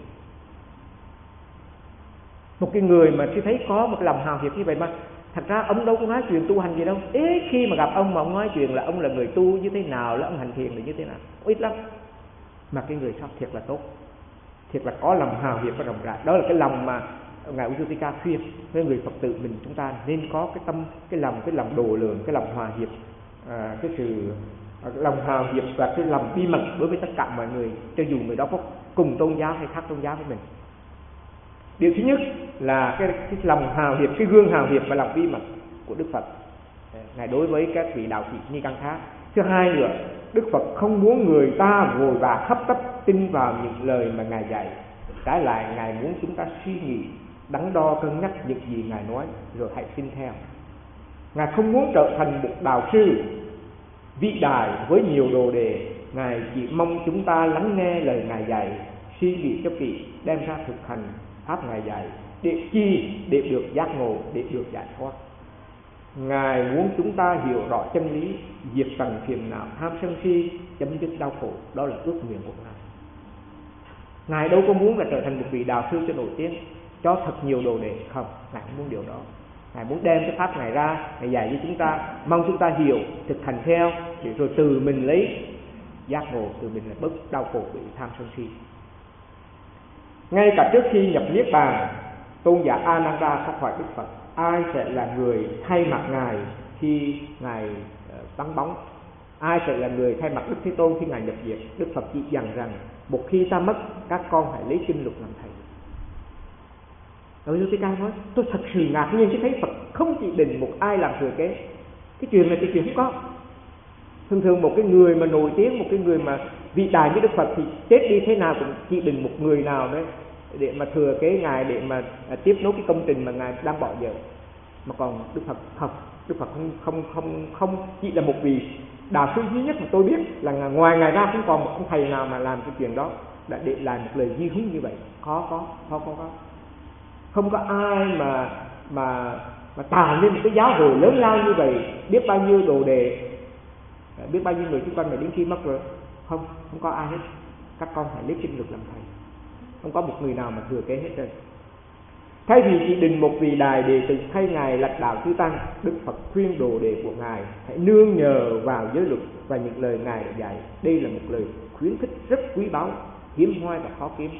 Một cái người mà khi thấy có một lòng hào hiệp như vậy mà thật ra ông đâu có nói chuyện tu hành gì đâu. Ít khi mà gặp ông mà ông nói chuyện là ông là người tu như thế nào, là ông hành thiền là như thế nào, ít lắm. Mà cái người sao thiệt là tốt, thiệt là có lòng hào hiệp và rộng rãi. Đó là cái lòng mà ngài Ujutika khuyên với người Phật tử mình, chúng ta nên có cái tâm, cái lòng, cái lòng độ lượng, cái lòng hòa hiệp, à, cái sự à, cái lòng hào hiệp và cái lòng bí mật đối với tất cả mọi người, cho dù người đó có cùng tôn giáo hay khác tôn giáo với mình. Điều thứ nhất là cái, cái lòng hào hiệp, cái gương hào hiệp và lòng bí mật của Đức Phật ngài đối với các vị đạo sĩ ni căn khác. Thứ hai nữa, Đức Phật không muốn người ta vội vã hấp tấp tin vào những lời mà ngài dạy. Trái lại ngài muốn chúng ta suy nghĩ, đắn đo cân nhắc những gì ngài nói rồi hãy tin theo. Ngài không muốn trở thành một đạo sư vĩ đại với nhiều đồ đề. Ngài chỉ mong chúng ta lắng nghe lời ngài dạy, suy nghĩ cho kỹ, đem ra thực hành pháp ngài dạy. Để chi? Để được giác ngộ, để được giải thoát. Ngài muốn chúng ta hiểu rõ chân lý, diệt tận phiền não tham sân si, chấm dứt đau khổ. Đó là ước nguyện của ngài. Ngài đâu có muốn là trở thành một vị đạo sư cho nổi tiếng, cho thật nhiều đồ đệ, không. Ngài không muốn điều đó. Ngài muốn đem cái pháp ngài ra, ngài dạy cho chúng ta, mong chúng ta hiểu, thực hành theo, để rồi từ mình lấy giác ngộ từ mình là bớt đau khổ bị tham sân si. Ngay cả trước khi nhập niết bàn, tôn giả Ananda có hỏi Đức Phật ai sẽ là người thay mặt ngài khi ngài uh, vắng bóng, ai sẽ là người thay mặt Đức Thế Tôn khi ngài nhập diệt. Đức Phật chỉ dặn rằng một khi ta mất, các con hãy lấy kinh luật làm thầy. Rồi Lưu Tí Ca nói tôi thật sự ngạc nhiên khi thấy Phật không chỉ định một ai làm thừa kế. Cái chuyện này cái chuyện không có. Thường thường một cái người mà nổi tiếng, một cái người mà vĩ đại như Đức Phật thì chết đi thế nào cũng chỉ định một người nào đấy để mà thừa kế ngài, để mà à, tiếp nối cái công trình mà ngài đang bỏ dở. Mà còn Đức Phật không, Đức Phật không không không không chỉ là một vị đạo sư duy nhất mà tôi biết là ngoài ngài ra không còn một ông thầy nào mà làm cái chuyện đó, đã để lại một lời di huấn như vậy. Khó có, khó có, có. Không có ai mà mà mà tạo nên một cái giáo hội lớn lao như vậy, biết bao nhiêu đồ đề, biết bao nhiêu người chúng con mà đến khi mất rồi. Không, không có ai hết. Các con phải lấy kinh luật làm thầy. Không có một người nào mà thừa kế hết trơn. Thay vì chỉ định một vị đài đệ tử thay ngài lãnh đạo chư tăng, Đức Phật khuyên đồ đệ của ngài hãy nương nhờ vào giới luật và những lời ngài đã dạy. Đây là một lời khuyến khích rất quý báu, hiếm hoi và khó kiếm.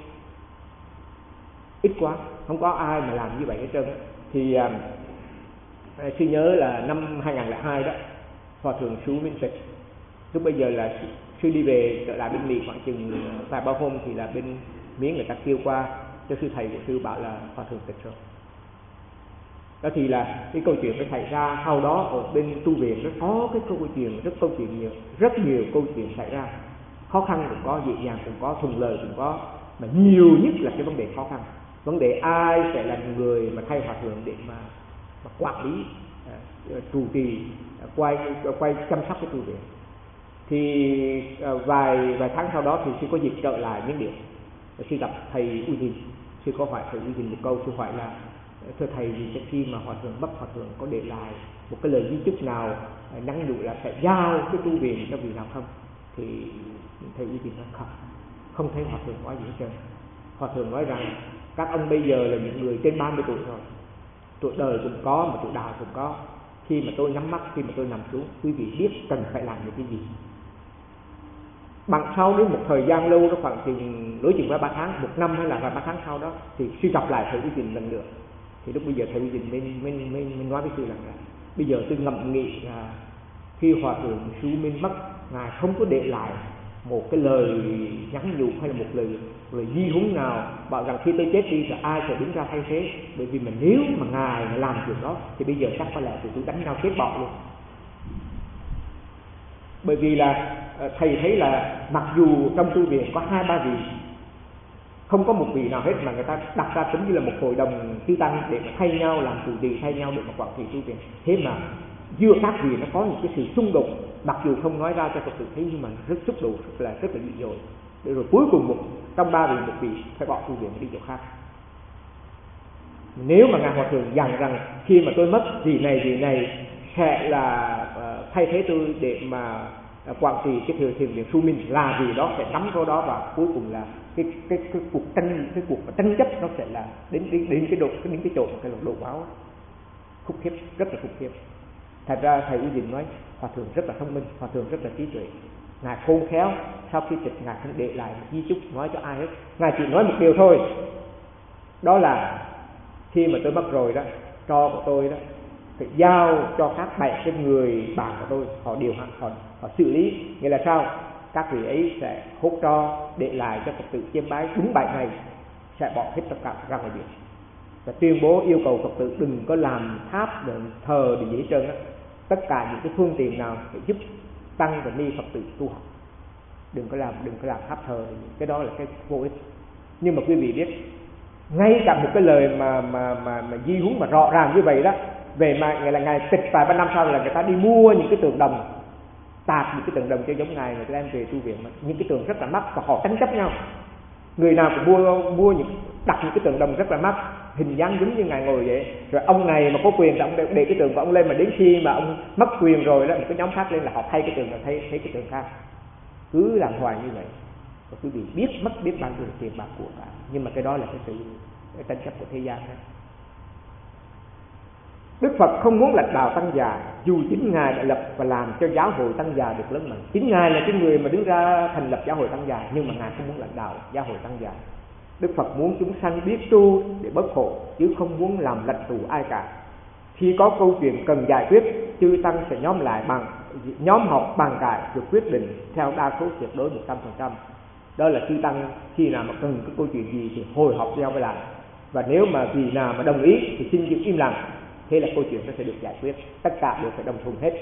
Ít quá, không có ai mà làm như vậy hết trơn. Thì à, sư nhớ là năm hai không không hai đó, Hòa thượng Sú Minh Trịch, lúc bây giờ là sư đi về trở lại bên Mỹ khoảng chừng vài ba hôm thì là bên Miến người ta kêu qua cho sư thầy của sư bảo là Hòa thượng tịch rồi. Đó thì là cái câu chuyện nó xảy ra. Sau đó ở bên tu viện nó có cái câu chuyện rất câu chuyện nhiều, rất nhiều câu chuyện xảy ra. Khó khăn cũng có, dễ dàng cũng có, thuận lợi cũng có, mà nhiều nhất là cái vấn đề khó khăn. Vấn đề ai sẽ là người mà thay hòa thượng để mà, mà quản lý, uh, trụ trì, uh, quay uh, quay chăm sóc cái tu viện. Thì uh, vài vài tháng sau đó thì sư có dịp trở lại Miến Điện. Sư gặp thầy Uy Dình, sư có hỏi thầy Uy Dình một câu, sư hỏi là thưa thầy, vì khi mà hòa thượng mất, hòa thượng có để lại một cái lời di chúc nào nhắn nhủ là sẽ giao cái tu viện cho vị nào không? Thì thầy Uy Dình nói không, không thấy hòa thượng nói gì hết trơn. Hòa thượng nói rằng các ông bây giờ là những người trên ba mươi tuổi rồi, tuổi đời cũng có mà tuổi đạo cũng có. Khi mà tôi nhắm mắt, khi mà tôi nằm xuống, quý vị biết cần phải làm những cái gì. Bằng sau đến một thời gian lâu, nó khoảng chừng đối chừng với ba tháng, một năm hay là vài ba tháng sau đó, thì sư gặp lại thầy Uy Dình lần nữa. Thì lúc bây giờ thầy Uy Dình mới, mới, mới, mới nói với sư rằng là bây giờ tôi ngẫm nghĩ là khi hòa thượng Sú Minh mất, ngài không có để lại một cái lời nhắn nhủ hay là một lời một lời di huấn nào bảo rằng khi tôi chết đi thì ai sẽ đứng ra thay thế. Bởi vì mà nếu mà ngài mà làm chuyện đó thì bây giờ chắc có lẽ tụi tôi đánh nhau chết bọ luôn. Bởi vì là thầy thấy là mặc dù trong tu viện có hai ba vị, không có một vị nào hết mà người ta đặt ra tính như là một hội đồng chư tăng để mà thay nhau làm trụ trì, thay nhau để mà quản trị tu viện. Thế mà giữa các vị nó có những cái sự xung đột, mặc dù không nói ra cho Phật tử thấy nhưng mà rất xúc động, rất là rất là dữ dội. Để rồi cuối cùng một trong ba vị một vị phải bỏ tu viện đi chỗ khác. Nếu mà ngài hòa thượng dặn rằng khi mà tôi mất, vị này vị này sẽ là uh, thay thế tôi để mà uh, quản trị cái thừa thiền viện Su Minh, là vì đó sẽ nắm vào đó, và cuối cùng là cái cái cái cuộc tranh cái cuộc tranh chấp nó sẽ là đến đến, đến cái độ đến cái chỗ cái độ báo khủng khiếp, rất là khủng khiếp. Thật ra thầy Uy Dình nói hòa thượng rất là thông minh, hòa thượng rất là trí tuệ, ngài khôn khéo. Sau khi tịch ngài không để lại một di chúc nói cho ai hết, ngài chỉ nói một điều thôi, đó là khi mà tôi mất rồi đó, tro của tôi đó phải giao cho các bảy cái người bạn của tôi, họ điều hành, họ, họ xử lý. Nghĩa là sao? Các vị ấy sẽ hốt tro để lại cho Phật tử chiêm bái đúng bảy ngày, sẽ bỏ hết tất cả ra ngoài biển, và tuyên bố yêu cầu Phật tử đừng có làm tháp để thờ để gì hết trơn á. Tất cả những cái phương tiện nào để giúp tăng và ni Phật tử tu học, đừng có làm đừng có làm tháp thờ, cái đó là cái vô ích. Nhưng mà quý vị biết, ngay cả một cái lời mà mà mà, mà di huấn mà rõ ràng như vậy đó, về mà ngày là ngày tịch vài ba năm sau là người ta đi mua những cái tượng đồng, tạc những cái tượng đồng cho giống ngài, người ta đem về tu viện, mà những cái tượng rất là mắc và họ tranh chấp nhau. Người nào cũng mua mua những đặt những cái tượng đồng rất là mắc, hình dáng giống như ngài ngồi vậy. Rồi ông này mà có quyền thì ông để, để cái tượng của ông lên, mà đến khi mà ông mất quyền rồi đó, một cái nhóm khác lên là họ thay cái tượng, là thay thay cái tượng khác. Cứ làm hoài như vậy, và quý vị biết mất biết bao nhiêu tiền bạc của cả. Nhưng mà cái đó là cái sự cái tranh chấp của thế gian đó. Đức Phật không muốn lãnh đạo tăng già, dù chính Ngài đã lập và làm cho giáo hội tăng già được lớn mạnh. Chính Ngài là cái người mà đứng ra thành lập giáo hội tăng già, nhưng mà Ngài không muốn lãnh đạo giáo hội tăng già. Đức Phật muốn chúng sanh biết tu để bớt khổ, chứ không muốn làm lật tù ai cả. Khi có câu chuyện cần giải quyết, chư tăng sẽ nhóm lại bằng nhóm họp bàn cãi rồi quyết định theo đa số tuyệt đối một trăm phần trăm. Đó là chư tăng khi nào mà cần cái câu chuyện gì thì hồi họp nhau với lại. Và nếu mà vì nào mà đồng ý thì xin giữ im lặng, thế là câu chuyện nó sẽ được giải quyết. Tất cả đều phải đồng thuận hết.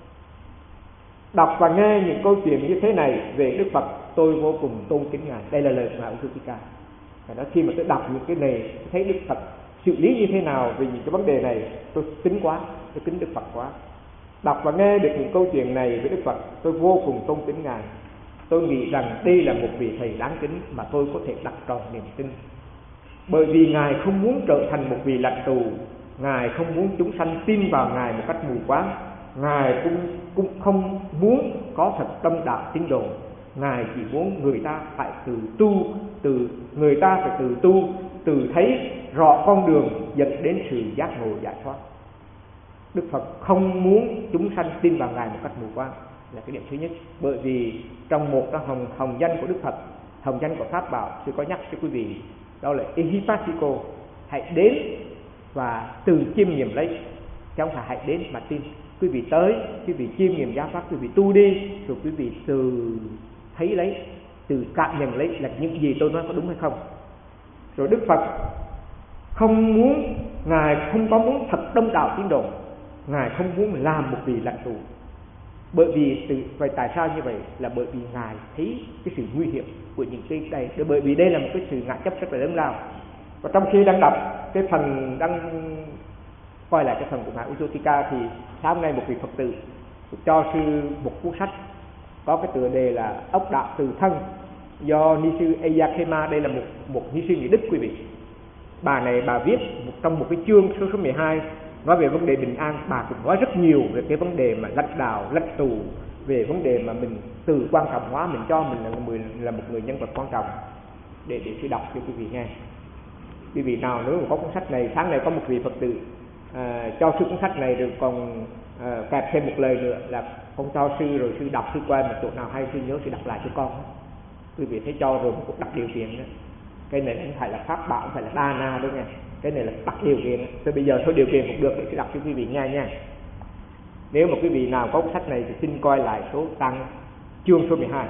Đọc và nghe những câu chuyện như thế này về Đức Phật, tôi vô cùng tôn kính Ngài. Đây là lời của Ngài Uttara. Và đó, khi mà tôi đọc những cái này, tôi thấy Đức Phật xử lý như thế nào về những cái vấn đề này, tôi kính quá, tôi kính Đức Phật quá. Đọc và nghe được những câu chuyện này với Đức Phật, tôi vô cùng tôn kính Ngài. Tôi nghĩ rằng đây là một vị thầy đáng kính mà tôi có thể đặt trọn niềm tin. Bởi vì Ngài không muốn trở thành một vị lãnh tụ, Ngài không muốn chúng sanh tin vào Ngài một cách mù quáng, Ngài cũng, cũng không muốn có thật đông đạo tín đồ. Ngài chỉ muốn người ta phải tự tu, từ người ta phải tự tu, tự thấy rõ con đường dẫn đến sự giác ngộ giải thoát. Đức Phật không muốn chúng sanh tin vào Ngài một cách mù quáng, là cái điểm thứ nhất. Bởi vì trong một trong hồng, hồng danh của Đức Phật, hồng danh của Pháp Bảo, tôi có nhắc cho quý vị, đó là Ehipassiko, hãy đến và từ chiêm nghiệm lấy, chứ không phải hãy đến mà tin. Quý vị tới, quý vị chiêm nghiệm giáo pháp, quý vị tu đi, rồi quý vị từ thấy lấy, từ cảm nhận lấy là những gì tôi nói có đúng hay không. Rồi Đức Phật không muốn, Ngài không có muốn thật đông đảo tín đồ, Ngài không muốn làm một vị lãnh tụ. Bởi vì từ, vậy tại sao như vậy? Là bởi vì Ngài thấy cái sự nguy hiểm của những cái đây, bởi vì đây là một cái sự ngã chấp rất là lớn lao. Và trong khi đang đọc cái phần, đang quay lại cái phần của Ngài Uttara, thì sáng nay một vị Phật tử cho sư một cuốn sách có cái tựa đề là Ốc đạo từ thân, do ni sư Eyakema. Đây là một một ni sư người Đức quý vị. Bà này bà viết một, trong một cái chương số số mười hai nói về vấn đề bình an. Bà cũng nói rất nhiều về cái vấn đề mà lãnh đạo, lãnh tụ, về vấn đề mà mình từ quan trọng hóa mình cho mình là người là một người nhân vật quan trọng, để để sư đọc cho quý vị nghe. Quý vị nào nếu mà có cuốn sách này, sáng nay có một vị Phật tử à, cho sư cuốn sách này, rồi còn à, kẹp thêm một lời nữa là con cho sư, rồi sư đọc, sư coi một chỗ nào hay sư nhớ sư đọc lại cho con. Quý vị thấy cho rồi một cuộc đặt điều kiện đó. Cái này không phải là Pháp Bảo, không phải là Đa Na đâu nghe. Cái này là đặt điều kiện. Thôi bây giờ thôi điều kiện cũng được để sư đọc cho quý vị nghe nha. Nếu mà quý vị nào có cuốn sách này thì xin coi lại số tăng chương số mười hai.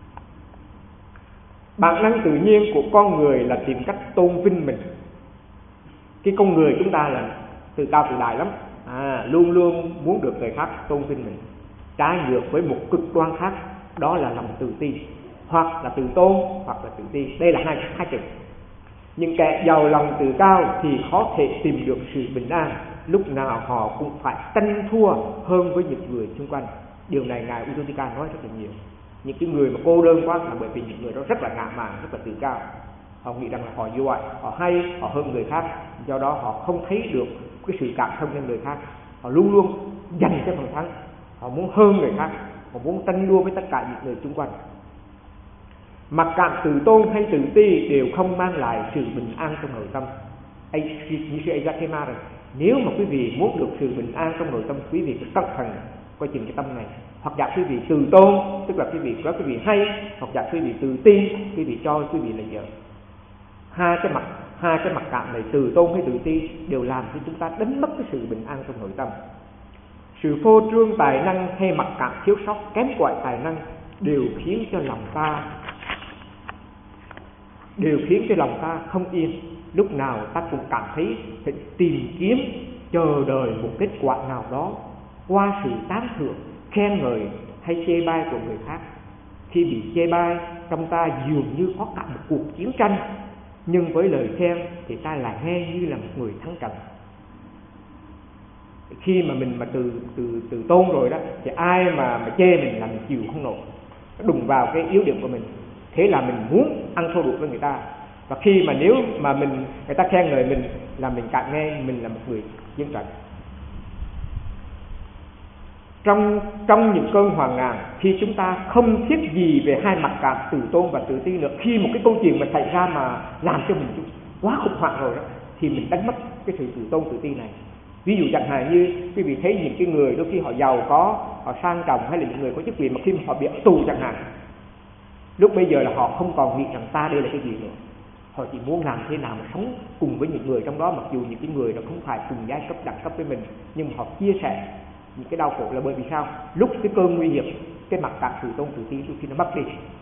Bản năng tự nhiên của con người là tìm cách tôn vinh mình. Cái con người chúng ta là tự cao tự đại lắm, à, luôn luôn muốn được người khác tôn vinh mình. Trái ngược với một cực đoan khác, đó là lòng tự ti, hoặc là tự tôn hoặc là tự ti. Đây là hai hai chữ. Những kẻ giàu lòng tự cao thì khó thể tìm được sự bình an, lúc nào họ cũng phải tranh thua hơn với những người xung quanh. Điều này Ngài Uttara nói rất là nhiều. Những cái người mà cô đơn quá là bởi vì những người đó rất là ngạo mạn, rất là tự cao. Họ nghĩ rằng là họ giỏi, họ hay, họ hơn người khác, do đó họ không thấy được cái sự cảm thông với người khác. Họ luôn luôn giành cái phần thắng, họ muốn hơn người khác, họ muốn tranh đua với tất cả những người xung quanh. Mặc cảm tự tôn hay tự ti đều không mang lại sự bình an trong nội tâm. Như sư Eyakema rồi, nếu mà quý vị muốn được sự bình an trong nội tâm, quý vị phải cẩn thận coi chừng cái tâm này. Hoặc giả quý vị tự tôn, tức là quý vị có quý vị hay, hoặc giả quý vị tự ti, quý vị cho quý vị là dở. Hai cái mặt hai cái mặt cảm này, tự tôn hay tự ti, đều làm cho chúng ta đánh mất cái sự bình an trong nội tâm. Sự phô trương tài năng hay mặc cảm thiếu sót, kém cỏi tài năng đều khiến cho lòng ta đều khiến cho lòng ta không yên. Lúc nào ta cũng cảm thấy phải tìm kiếm, chờ đợi một kết quả nào đó qua sự tán thưởng, khen ngợi hay chê bai của người khác. Khi bị chê bai, trong ta dường như có cả một cuộc chiến tranh, nhưng với lời khen thì ta lại nghe như là một người thắng trận. Khi mà mình mà từ từ từ tôn rồi đó, thì ai mà mà chê mình là mình chịu không nổi, nó đụng vào cái yếu điểm của mình. Thế là mình muốn ăn thua đuổi với người ta. Và khi mà nếu mà mình người ta khen ngợi mình là mình càng nghe mình là một người chiến trận. Trong trong những cơn hoang ngàn, khi chúng ta không thiết gì về hai mặt cảm tự tôn và tự ti nữa, khi một cái câu chuyện mà xảy ra mà làm cho mình quá khủng hoảng rồi đó, thì mình đánh mất cái sự tự tôn tự ti này. Ví dụ chẳng hạn như quý vị thấy những cái người đôi khi họ giàu có, họ sang trọng, hay là những người có chức quyền mà khi mà họ bị ở tù chẳng hạn, lúc bây giờ là họ không còn nghĩ rằng ta đây là cái gì nữa. Họ chỉ muốn làm thế nào mà sống cùng với những người trong đó, mặc dù những cái người đó không phải cùng giai cấp đẳng cấp với mình, nhưng mà họ chia sẻ những cái đau khổ. Là bởi vì sao? Lúc cái cơn nguy hiểm, cái mặc cảm tự tôn tự ti đôi khi nó mất đi.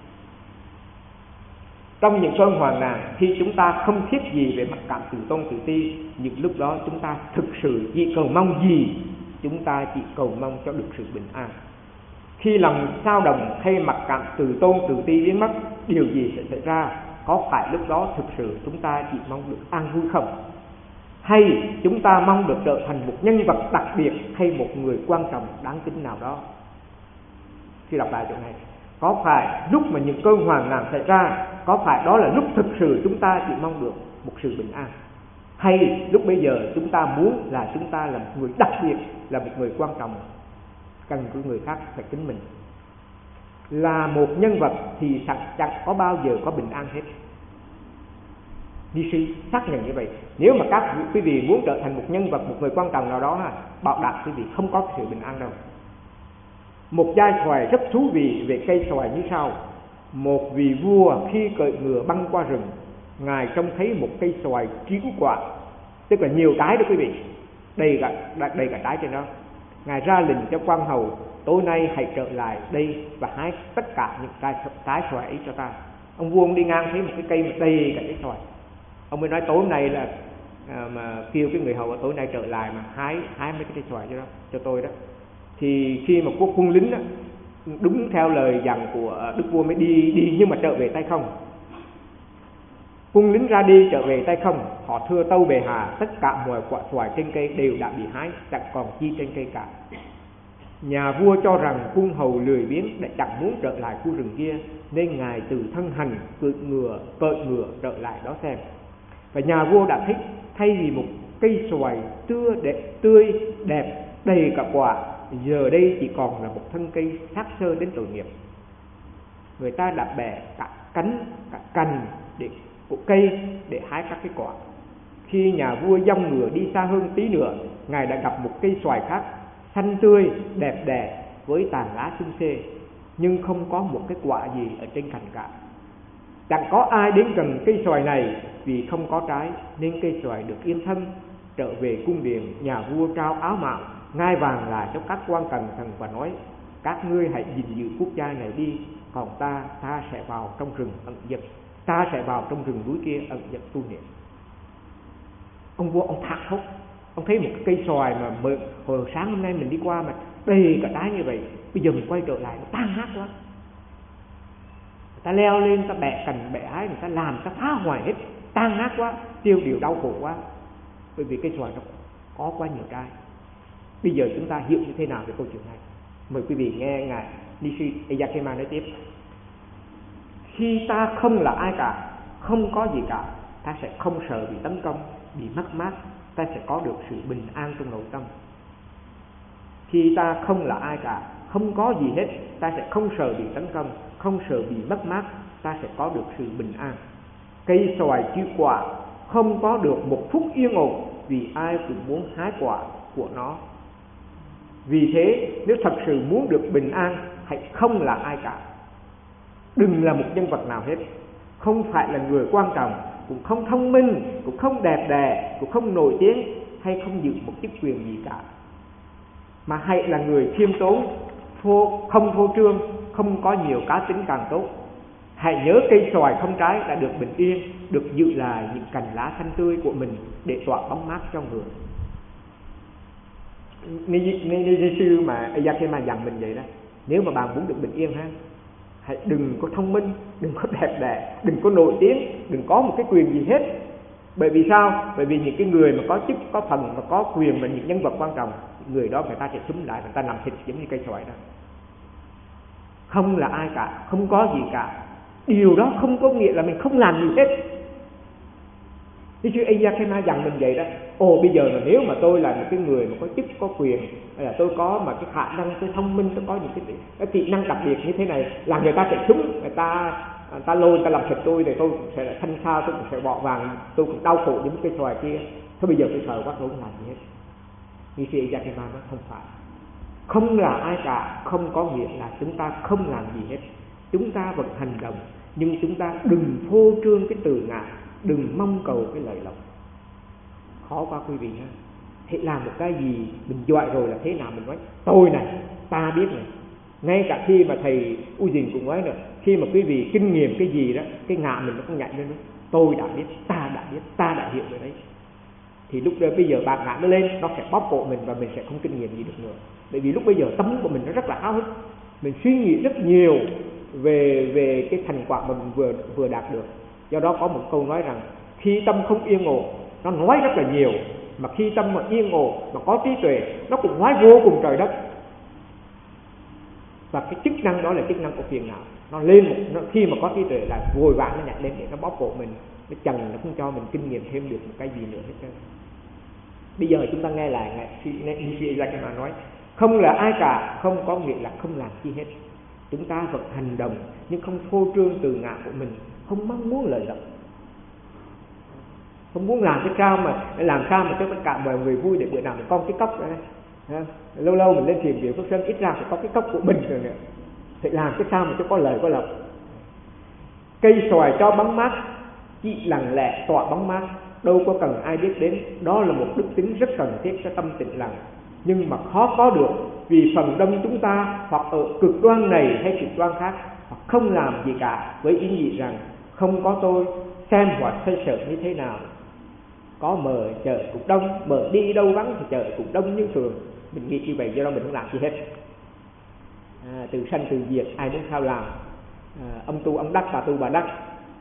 Trong những cơn hoạn nạn, khi chúng ta không thiết gì về mặc cảm tự tôn tự ti, những lúc đó chúng ta thực sự chỉ cầu mong gì? Chúng ta chỉ cầu mong cho được sự bình an. Khi lòng dao động hay mặc cảm tự tôn tự ti biến mất, điều gì sẽ xảy ra? Có phải lúc đó thực sự chúng ta chỉ mong được an vui không? Hay chúng ta mong được trở thành một nhân vật đặc biệt hay một người quan trọng đáng kính nào đó? Khi đọc lại chỗ này, có phải lúc mà những cơn hoạn nạn xảy ra, có phải đó là lúc thực sự chúng ta chỉ mong được một sự bình an? Hay lúc bây giờ chúng ta muốn là chúng ta là một người đặc biệt, là một người quan trọng, cần của người khác phải kính mình? Là một nhân vật thì chẳng, chẳng có bao giờ có bình an hết. Ni sư xác nhận như vậy. Nếu mà các quý vị muốn trở thành một nhân vật, một người quan trọng nào đó, bảo đảm quý vị không có sự bình an đâu. Một giai thoại rất thú vị về cây xoài như sau. Một vị vua khi cưỡi ngựa băng qua rừng, ngài trông thấy một cây xoài trĩu quả, tức là nhiều trái đó quý vị, đầy cả, đầy cả trái trên đó. Ngài ra lệnh cho quan hầu, tối nay hãy trở lại đây và hái tất cả những trái, trái xoài ấy cho ta. Ông vua ông đi ngang thấy một cái cây mà đầy cả trái xoài, ông mới nói tối nay là à, mà kêu cái người hầu tối nay trở lại mà hái hái mấy cái trái xoài cho đó cho tôi đó. Thì khi mà quốc quân lính đó, đúng theo lời dặn của đức vua mới đi đi nhưng mà trở về tay không. Quân lính ra đi trở về tay không, họ thưa tâu bệ hạ, tất cả mọi quả xoài trên cây đều đã bị hái, chẳng còn chi trên cây cả. Nhà vua cho rằng quân hầu lười biếng để chẳng muốn trở lại khu rừng kia, nên ngài từ thân hành cưỡi ngựa cưỡi ngựa trở lại đó xem. Và nhà vua đã thích, thay vì một cây xoài tươi đẹp, tươi đẹp đầy cả quả, giờ đây chỉ còn là một thân cây xác xơ đến tội nghiệp. Người ta đã bẻ cả cánh cả cành để của cây để hái các cái quả. Khi nhà vua dông ngựa đi xa hơn tí nữa, ngài đã gặp một cây xoài khác, xanh tươi đẹp đẽ với tàn lá xum xê, nhưng không có một cái quả gì ở trên cành cả. Chẳng có ai đến gần cây xoài này, vì không có trái nên cây xoài được yên thân. Trở về cung điện, nhà vua trao áo mạo ngai vàng lại cho các quan cẩn thận và nói: các ngươi hãy gìn giữ quốc gia này đi, còn ta ta sẽ vào trong rừng ẩn giật, ta sẽ vào trong rừng núi kia ẩn giật tu niệm. Ông vua ông thạc khóc, ông thấy một cái cây xoài mà mới, hồi sáng hôm nay mình đi qua mà đầy cả trái như vậy, bây giờ mình quay trở lại nó tan nát quá. Người ta leo lên, người ta bẻ cành bẻ hái, người ta làm, người ta phá hoại hết, tan nát quá, tiêu điều đau khổ quá, bởi vì cây xoài nó có quá nhiều trái. Bây giờ chúng ta hiểu như thế nào về câu chuyện này? Mời quý vị nghe ngài Nishi Eyakema nói tiếp. Khi ta không là ai cả, không có gì cả, ta sẽ không sợ bị tấn công, bị mất mát, ta sẽ có được sự bình an trong nội tâm. Khi ta không là ai cả, không có gì hết, ta sẽ không sợ bị tấn công, không sợ bị mất mát, ta sẽ có được sự bình an. Cây xoài chịu quả không có được một phút yên ổn, vì ai cũng muốn hái quả của nó. Vì thế, nếu thật sự muốn được bình an, hãy không là ai cả. Đừng là một nhân vật nào hết, không phải là người quan trọng, cũng không thông minh, cũng không đẹp đẽ, cũng không nổi tiếng, hay không giữ một chức quyền gì cả. Mà hãy là người khiêm tốn, phô, không phô trương, không có nhiều cá tính càng tốt. Hãy nhớ cây xoài không trái đã được bình yên, được giữ lại những cành lá xanh tươi của mình để tỏa bóng mát cho người. Ni sư mà Eyakema dặn mình vậy đó. Nếu mà bạn muốn được bình yên ha, hãy đừng có thông minh, đừng có đẹp đẽ, đừng có nổi tiếng, đừng có một cái quyền gì hết. Bởi vì sao? Bởi vì những cái người mà có chức, có phần, mà có quyền, mà những nhân vật quan trọng, người đó người ta sẽ túm lại, người ta làm thịt giống như cây xoài đó. Không là ai cả, không có gì cả. Điều đó không có nghĩa là mình không làm gì hết. Như sư Eyakema dặn mình vậy đó. Ồ, bây giờ là nếu mà tôi là một cái người mà có chức, có quyền, hay là tôi có mà cái khả năng, tôi thông minh, tôi có những cái, cái kỹ năng đặc biệt như thế này, là người ta sẽ súng, người ta người ta lôi, người ta làm thịt tôi, thì tôi cũng sẽ là thanh sao, tôi cũng sẽ bỏ vàng, tôi cũng đau khổ những cái xoài kia. Thôi bây giờ tôi sợ quá, tôi không làm gì hết. Ni sư Yakima nói không phải. Không là ai cả không có nghĩa là chúng ta không làm gì hết. Chúng ta vẫn hành động, nhưng chúng ta đừng phô trương cái từ ngã, đừng mong cầu cái lợi lộc. Khó quá quý vị ha. Hãy làm một cái gì mình giỏi rồi là thế nào mình nói tôi này, ta biết này. Ngay cả khi mà thầy U Dình cũng nói nữa, khi mà quý vị kinh nghiệm cái gì đó, cái ngã mình nó không nhảy lên nữa. Tôi đã biết, ta đã biết, ta đã hiểu rồi đấy. Thì lúc đó bây giờ bạn ngã nó lên, nó sẽ bóp cổ mình và mình sẽ không kinh nghiệm gì được nữa. Bởi vì lúc bây giờ tâm của mình nó rất là háo hức, mình suy nghĩ rất nhiều về về cái thành quả mà mình vừa vừa đạt được. Do đó có một câu nói rằng khi tâm không yên ổn, nó nói rất là nhiều, mà khi tâm mà yên ổn, mà có trí tuệ, nó cũng nói vô cùng trời đất. Và cái chức năng đó là chức năng của phiền não. Nó lên một, nó, khi mà có trí tuệ là vội vã nó nhảy lên để nó bóp cổ mình, nó chần, nó không cho mình kinh nghiệm thêm được một cái gì nữa hết trơn. Bây giờ chúng ta nghe lại ngài Nishi Yakima nói, không là ai cả không có nghĩa là không làm chi hết. Chúng ta vẫn hành động nhưng không phô trương từ ngã của mình, không mong muốn lợi lộc, không muốn làm cái sao mà làm sao mà cho tất cả mọi người vui để bữa nào mình con cái cốc này. Lâu lâu mình lên thiền viện Phước Sơn ít ra phải có cái cốc của mình rồi nè, phải làm cái sao mà cho có lời có lộc. Cây xoài cho bóng mát, chỉ lặng lẽ tỏa bóng mát, đâu có cần ai biết đến. Đó là một đức tính rất cần thiết cho tâm tịnh lặng, nhưng mà khó có được vì phần đông chúng ta hoặc ở cực đoan này hay cực đoan khác, hoặc không làm gì cả với ý nghĩ rằng không có tôi xem hoặc xoay sở như thế nào. Có mờ chợ cũng đông, mờ đi đâu vắng thì chợ cũng đông như thường. Mình nghĩ như vậy, do đó mình không làm gì hết. À, từ sanh từ diệt ai muốn sao làm. À, ông tu ông đắc, bà tu bà đắc.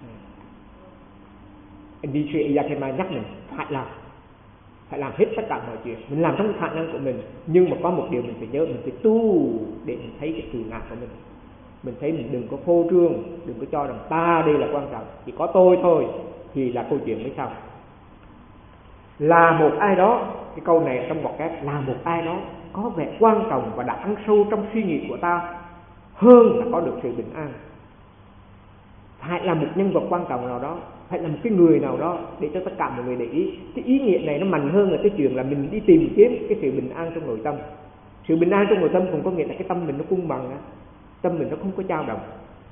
Nishi Yakima nhắc mình phải làm, phải làm hết tất cả mọi chuyện. Mình làm trong khả năng của mình, nhưng mà có một điều mình phải nhớ, mình phải tu để mình thấy cái từ ngã của mình. Mình thấy mình đừng có phô trương, đừng có cho rằng ta đây là quan trọng, chỉ có tôi thôi thì là câu chuyện mới xong. Là một ai đó, cái câu này trong bọc kép, là một ai đó có vẻ quan trọng và đã ăn sâu trong suy nghĩ của ta hơn là có được sự bình an. Phải là một nhân vật quan trọng nào đó, phải là một cái người nào đó để cho tất cả mọi người để ý. Cái ý nghĩa này nó mạnh hơn là cái chuyện là mình đi tìm kiếm cái sự bình an trong nội tâm. Sự bình an trong nội tâm cũng có nghĩa là cái tâm mình nó cung bằng, tâm mình nó không có dao động.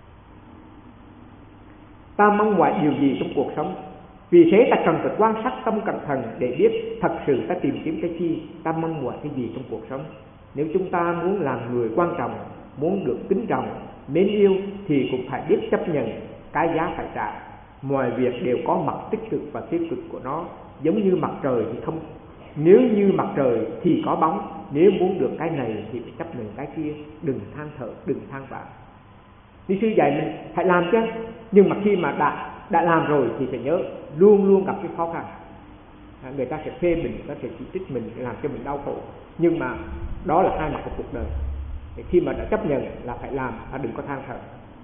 Ta mong mọi điều gì trong cuộc sống, vì thế ta cần phải quan sát tâm cẩn thận để biết thật sự ta tìm kiếm cái chi, ta mong mọi cái gì trong cuộc sống. Nếu chúng ta muốn làm người quan trọng, muốn được kính trọng, mến yêu thì cũng phải biết chấp nhận cái giá phải trả. Mọi việc đều có mặt tích cực và tiêu cực của nó. Giống như mặt trời thì không, nếu như mặt trời thì có bóng. Nếu muốn được cái này thì phải chấp nhận cái kia. Đừng than thở, đừng than vãn. Ni sư dạy mình phải làm chứ, nhưng mà khi mà đã đã làm rồi thì phải nhớ luôn luôn gặp cái khó khăn. À, người ta sẽ phê bình, người ta sẽ chỉ trích mình, làm cho mình đau khổ. Nhưng mà đó là hai mặt của cuộc đời. Thì khi mà đã chấp nhận là phải làm, à, đừng có than thở.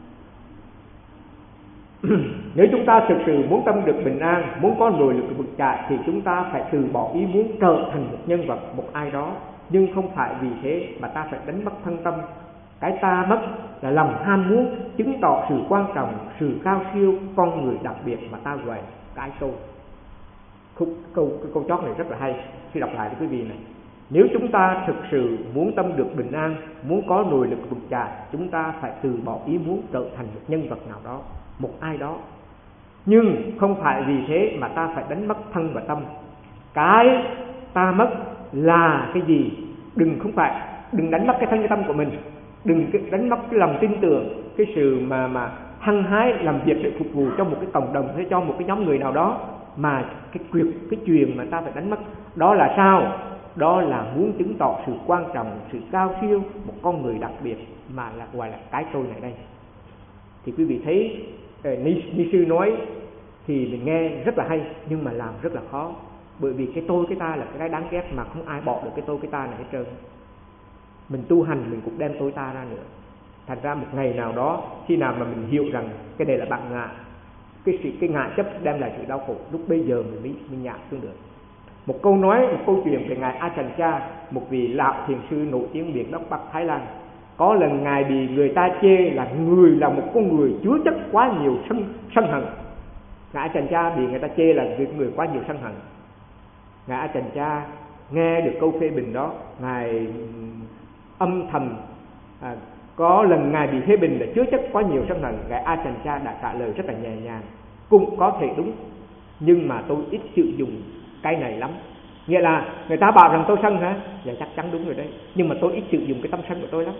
Nếu chúng ta thực sự muốn tâm được bình an, muốn có nội lực vững chãi thì chúng ta phải từ bỏ ý muốn trở thành một nhân vật, một ai đó. Nhưng không phải vì thế mà ta phải đánh mất thân tâm. Cái ta mất là lòng ham muốn, chứng tỏ sự quan trọng, sự cao siêu, con người đặc biệt mà ta gọi cái tôi. Câu, câu, câu chót này rất là hay, khi đọc lại với quý vị này. Nếu chúng ta thực sự muốn tâm được bình an, muốn có nội lực vững chãi, chúng ta phải từ bỏ ý muốn trở thành một nhân vật nào đó, một ai đó. Nhưng không phải vì thế mà ta phải đánh mất thân và tâm. Cái ta mất là cái gì? Đừng không phải, đừng đánh mất cái thân cái tâm của mình, đừng đánh mất cái lòng tin tưởng, cái sự mà mà hăng hái làm việc để phục vụ cho một cái cộng đồng hay cho một cái nhóm người nào đó, mà cái chuyện cái chuyện mà ta phải đánh mất đó là sao? Đó là muốn chứng tỏ sự quan trọng, sự cao siêu, một con người đặc biệt mà là gọi là cái tôi này đây. Thì quý vị thấy Ni, Ni sư nói thì mình nghe rất là hay, nhưng mà làm rất là khó. Bởi vì cái tôi cái ta là cái đáng ghét mà không ai bỏ được cái tôi cái ta này hết trơn. Mình tu hành mình cũng đem tôi ta ra nữa. Thành ra một ngày nào đó, khi nào mà mình hiểu rằng cái này là bạn ngã, cái sự cái ngã chấp đem lại sự đau khổ, lúc bây giờ mình mới mình nhả xuống được. Một câu nói, một câu chuyện về ngài Ajahn Chah, một vị lão thiền sư nổi tiếng miền Đông Bắc Thái Lan. Có lần ngài bị người ta chê là người là một con người chứa chất quá nhiều sân sân hận. Ngài Ajahn Chah bị người ta chê là người quá nhiều sân hận. Ngài Ajahn Chah nghe được câu phê bình đó, Ngài âm thầm à, có lần Ngài bị phê bình là chứa chất quá nhiều sân hận, Ngài Ajahn Chah đã trả lời rất là nhẹ nhàng, cũng có thể đúng, nhưng mà tôi ít sử dụng cái này lắm. Nghĩa là người ta bảo rằng tôi sân hả? Dạ chắc chắn đúng rồi đấy, nhưng mà tôi ít sử dụng cái tâm sân của tôi lắm.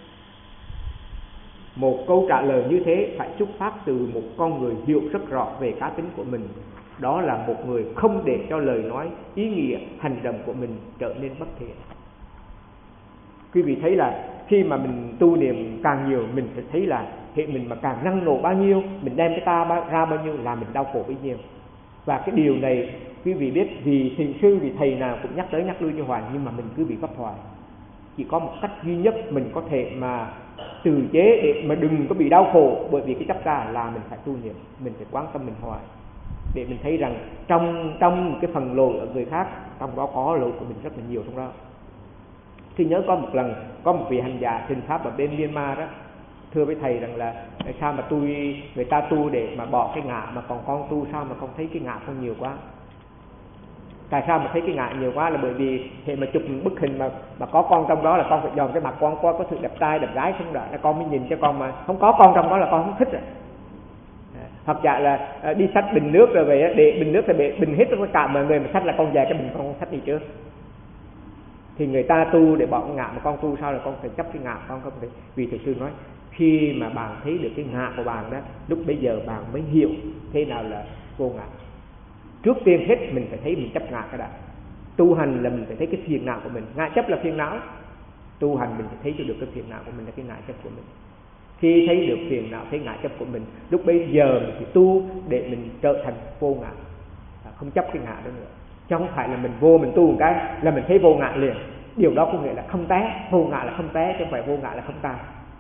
Một câu trả lời như thế phải xuất phát từ một con người hiểu rất rõ về cá tính của mình. Đó là một người không để cho lời nói, ý nghĩa, hành động của mình trở nên bất thiện. Quý vị thấy là khi mà mình tu niệm càng nhiều, mình sẽ thấy là hệ mình mà càng năng nổ bao nhiêu, mình đem cái ta ra bao nhiêu là mình đau khổ bấy nhiêu. Và cái điều này quý vị biết, vì thiền sư, vì thầy nào cũng nhắc tới nhắc lui như hoài, nhưng mà mình cứ bị vấp hoài. Chỉ có một cách duy nhất mình có thể mà từ chế để mà đừng có bị đau khổ bởi vì cái chấp ta, là mình phải tu niệm, mình phải quán tâm mình hoài, để mình thấy rằng trong trong cái phần lỗi ở người khác, trong đó có lỗi của mình rất là nhiều trong đó. Thì nhớ có một lần có một vị hành giả thiền pháp ở bên Myanmar đó thưa với thầy rằng là sao mà tôi người ta tu để mà bỏ cái ngã, mà còn con tu sao mà con thấy cái ngã con nhiều quá. Tại sao mà thấy cái ngã nhiều quá? Là bởi vì hệ mà chụp bức hình mà mà có con trong đó là con phải dòm cái mặt con coi có sự đẹp trai đẹp gái không, đợi là con mới nhìn cho con, mà không có con trong đó là con không thích rồi. Hoặc giả là đi xách bình nước rồi về để bình nước là để bình hết tất cả mọi người mà xách là con về cái bình con xách gì chưa. Thì người ta tu để bỏ cái ngã, mà con tu sao là con phải chấp cái ngã con không thể. Vì thầy sư nói khi mà bạn thấy được cái ngã của bạn đó, lúc bây giờ bạn mới hiểu thế nào là vô ngã. Trước tiên hết mình phải thấy mình chấp ngã cái đã. Tu hành là mình phải thấy cái phiền não của mình, ngã chấp là phiền não. Tu hành mình phải thấy cho được cái phiền não của mình là cái ngã chấp của mình. Khi thấy được phiền não, thấy ngã chấp của mình, lúc bây giờ mình phải tu để mình trở thành vô ngã, không chấp cái ngã đó nữa. Chứ không phải là mình vô mình tu một cái là mình thấy vô ngã liền. Điều đó có nghĩa là không té, vô ngã là không té, chứ không phải vô ngã là không ta.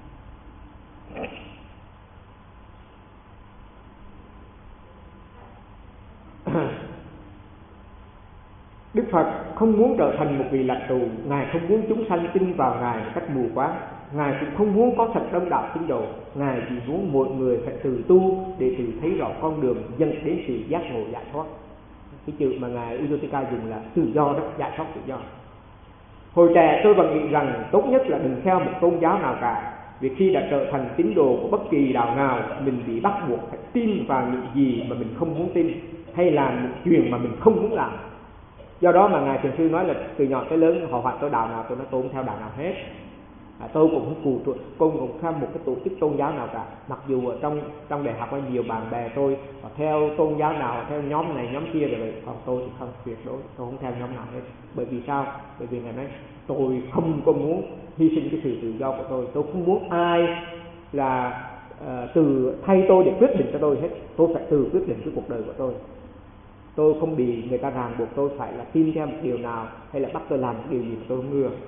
Đức Phật không muốn trở thành một vị lạc tù, Ngài không muốn chúng sanh tin vào Ngài một cách mù quáng, Ngài cũng không muốn có thật đông đạo tín đồ, Ngài chỉ muốn mọi người phải tự tu để tự thấy rõ con đường dẫn đến sự giác ngộ giải thoát. Cái chữ mà Ngài Uddhacca dùng là tự do đó, giải thoát tự do. Hồi trẻ tôi vẫn nghĩ rằng tốt nhất là đừng theo một tôn giáo nào cả, vì khi đã trở thành tín đồ của bất kỳ đạo nào, mình bị bắt buộc phải tin vào những gì mà mình không muốn tin, hay làm một chuyện mà mình không muốn làm. Do đó mà Ngài Thiền Sư nói là từ nhỏ tới lớn họ hỏi tôi đạo nào, tôi nói tôi không theo đạo nào hết. À, tôi cũng không cụ tôi cũng không theo một cái tổ chức tôn giáo nào cả. Mặc dù ở trong trong đại học có nhiều bạn bè tôi họ theo tôn giáo nào, họ theo nhóm này nhóm kia rồi, còn tôi thì không, tuyệt đối tôi không theo nhóm nào hết. Bởi vì sao? Bởi vì Ngài nói tôi không có muốn hy sinh cái sự tự do của tôi, tôi không muốn ai là uh, từ thay tôi để quyết định cho tôi hết. Tôi phải tự quyết định cái cuộc đời của tôi. Tôi không bị người ta ràng buộc tôi phải là tin theo một điều nào, hay là bắt tôi làm một điều gì mà tôi không ưa.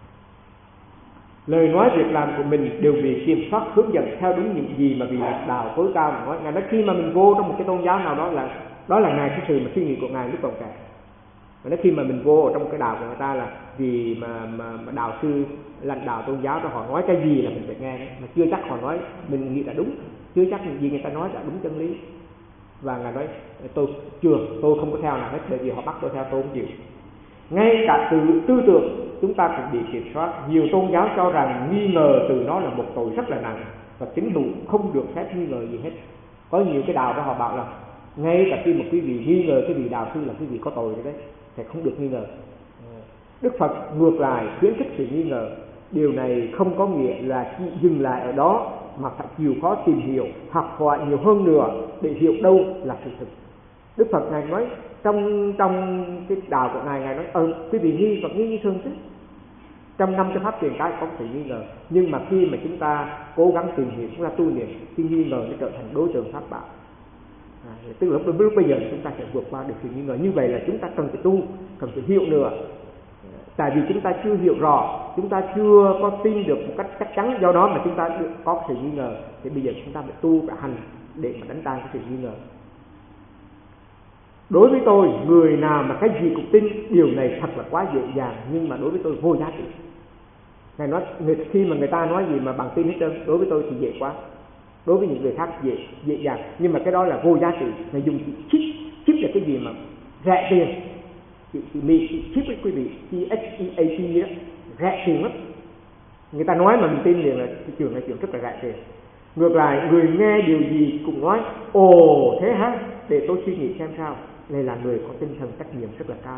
Lời nói việc làm của mình đều bị kiểm soát hướng dẫn theo đúng những gì mà vị lạc đạo tối cao mà nói. Ngài nói khi mà mình vô trong một cái tôn giáo nào đó là đó là Ngài cái sự mà suy nghĩ của Ngài lúc còn trẻ. Ngài nói khi mà mình vô ở trong cái đạo của người ta là vì mà, mà, mà đạo sư lãnh đạo tôn giáo đó họ nói cái gì là mình phải nghe, mà chưa chắc họ nói mình nghĩ là đúng, chưa chắc những gì người ta nói là đúng chân lý. Và Ngài nói tôi chưa, tôi không có theo nào hết, bởi vì họ bắt tôi theo tôi không chịu. Ngay cả từ tư tưởng chúng ta cũng bị kiểm soát. Nhiều tôn giáo cho rằng nghi ngờ từ nó là một tội rất là nặng, và tín hữu không được phép nghi ngờ gì hết. Có nhiều cái đạo đó họ bảo là ngay cả khi một quý vị nghi ngờ cái vị đạo sư là quý vị có tội rồi đấy, thì không được nghi ngờ. Đức Phật ngược lại khuyến khích sự nghi ngờ. Điều này không có nghĩa là chỉ dừng lại ở đó, mà phải chịu khó tìm hiểu, học hỏi nhiều hơn nữa để hiểu đâu là sự thực. Đức Phật Ngài nói trong trong cái đạo của Ngài, Ngài nói ờ quý vị nghi và nghi như thường chứ. Trong năm cái pháp truyền cái có sự nghi ngờ, nhưng mà khi mà chúng ta cố gắng tìm hiểu, chúng ta tu niệm, khi nghi ngờ nó trở thành đối tượng pháp bảo. À, tức là lúc, lúc bây giờ chúng ta sẽ vượt qua được sự nghi ngờ. Như vậy là chúng ta cần phải tu, cần phải hiểu nữa. Tại vì chúng ta chưa hiểu rõ, chúng ta chưa có tin được một cách chắc chắn, do đó mà chúng ta được có sự nghi ngờ. Thì bây giờ chúng ta phải tu, phải hành để mà đánh tan cái sự nghi ngờ. Đối với tôi, người nào mà cái gì cũng tin, điều này thật là quá dễ dàng, nhưng mà đối với tôi vô giá trị. Ngài nói người, khi mà người ta nói gì mà bằng tin hết trơn, đối với tôi thì dễ quá. Đối với những người khác dễ dễ dàng, nhưng mà cái đó là vô giá trị. Ngài dùng chip chip là cái gì mà rẻ tiền, chữ chữ Mỹ, chữ chip với quý vị, T H E A P đó, rẻ tiền lắm. Người ta nói mà mình tin liền là thị trường này chuyện rất là rẻ tiền. Ngược lại, người nghe điều gì cũng nói ồ thế hả, để tôi suy nghĩ xem sao. Đây là người có tinh thần trách nhiệm rất là cao.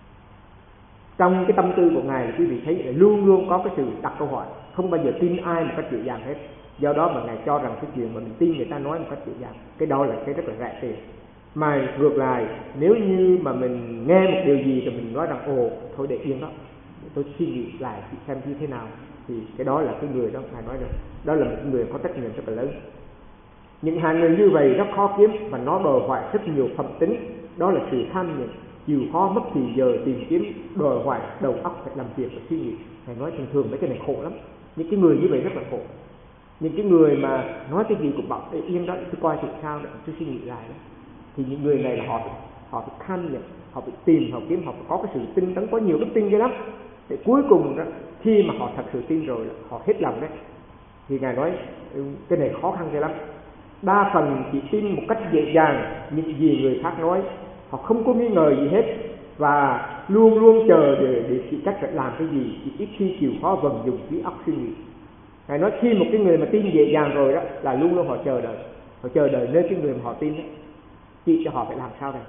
Trong cái tâm tư của Ngài là quý vị thấy là luôn luôn có cái sự đặt câu hỏi, không bao giờ tin ai một cách dễ dàng hết. Do đó mà Ngài cho rằng cái chuyện mà mình tin người ta nói một cách dễ dàng, cái đó là cái rất là rẻ tiền. Mà ngược lại, nếu như mà mình nghe một điều gì rồi mình nói rằng ồ thôi để yên đó, để tôi suy nghĩ lại xem như thế nào, thì cái đó là cái người đó Ngài nói được, đó là một người có trách nhiệm rất là lớn. Những hạng người như vậy rất khó kiếm và nó đòi hỏi rất nhiều phẩm tính, đó là sự tham nhẫn, chịu khó mất thì giờ tìm kiếm, đòi hỏi đầu óc phải làm việc và suy nghĩ. Ngài nói thường thường mấy cái này khổ lắm, những cái người như vậy rất là khổ. Những cái người mà nói cái gì cũng bảo để yên đó, tôi coi thì sao để tôi suy nghĩ lại đó. Thì những người này là họ họ phải tham nhẫn, họ phải tìm, họ kiếm, họ phải có cái sự tin tấn, có nhiều đức tin ghê lắm. Để cuối cùng đó, khi mà họ thật sự tin rồi là họ hết lòng đấy. Thì Ngài nói cái này khó khăn ghê lắm. Đa phần chỉ tin một cách dễ dàng những gì người khác nói, họ không có nghi ngờ gì hết và luôn luôn chờ để, để chỉ cách phải làm cái gì, chỉ ít khi chịu khó vận dụng trí óc suy nghĩ. Ngài nói khi một cái người mà tin dễ dàng rồi đó là luôn luôn họ chờ đợi, họ chờ đợi nơi cái người mà họ tin đó chỉ cho họ phải làm sao đây.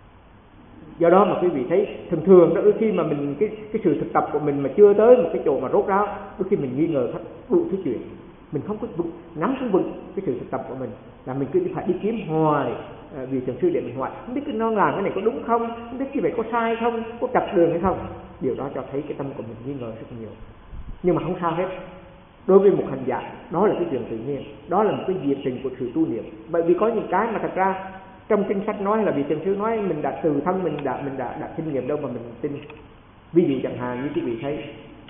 Do đó mà quý vị thấy thường thường đó, đôi khi mà mình cái cái sự thực tập của mình mà chưa tới một cái chỗ mà rốt ráo, đôi khi mình nghi ngờ hết đủ thứ chuyện, mình không có vững, nắm không vững cái sự thực tập của mình, là mình cứ phải đi kiếm hoài à, vì thiền sư để mình hoài không biết cái nó làm cái này có đúng không, không biết như vậy có sai không, có trật đường hay không. Điều đó cho thấy cái tâm của mình nghi ngờ rất nhiều, nhưng mà không sao hết. Đối với một hành giả đó là cái chuyện tự nhiên, đó là một cái nhiệt tình của sự tu niệm. Bởi vì có những cái mà thật ra trong kinh sách nói là vì thiền sư nói mình đã từ thân mình đã mình đã đã kinh nghiệm đâu mà mình tin. Ví dụ chẳng hạn như quý vị thấy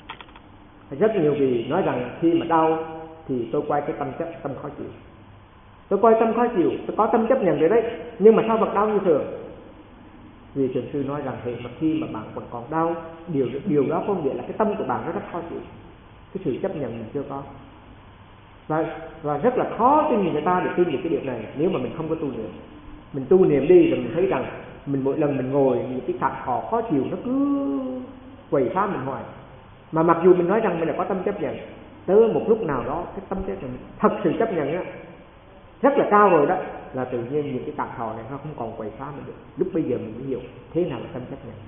rất nhiều vị nói rằng khi mà đau thì tôi quay cái tâm chấp, tâm khó chịu. Tôi coi tâm khó chịu, tôi có tâm chấp nhận rồi đấy, nhưng mà sao vẫn đau như thường? Vì thiền sư nói rằng hệ mà khi mà bạn vẫn còn đau, điều điều đó có nghĩa là cái tâm của bạn rất, rất khó chịu, cái sự chấp nhận mình chưa có. Và, và rất là khó cho người ta để tin được cái điều này nếu mà mình không có tu niệm. Mình tu niệm đi rồi mình thấy rằng mình mỗi lần mình ngồi những cái khạc khó khó chịu nó cứ quậy phá mình hoài. Mà mặc dù mình nói rằng mình đã có tâm chấp nhận, tới một lúc nào đó cái tâm chấp nhận thật sự chấp nhận đó, rất là cao rồi đó, là tự nhiên những cái tạc thọ này nó không còn quậy phá mình được. Lúc bây giờ mình mới hiểu thế nào là tâm chấp nhận.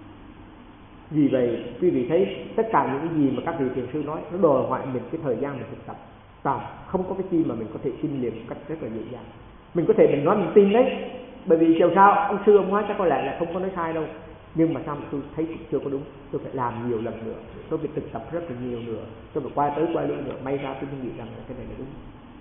Vì vậy quý vị thấy tất cả những cái gì mà các vị thiền sư nói nó đòi hỏi mình cái thời gian mình thực tập. Còn không có cái gì mà mình có thể kinh nghiệm một cách rất là dễ dàng. Mình có thể mình nói mình tin đấy, bởi vì chiều sao ông sư ông nói chắc có lẽ là không có nói sai đâu, nhưng mà sao mà tôi thấy cũng chưa có đúng, tôi phải làm nhiều lần nữa, tôi phải thực tập rất là nhiều nữa, tôi phải qua tới qua lui nữa, may ra tôi mới nghĩ rằng là cái này là đúng.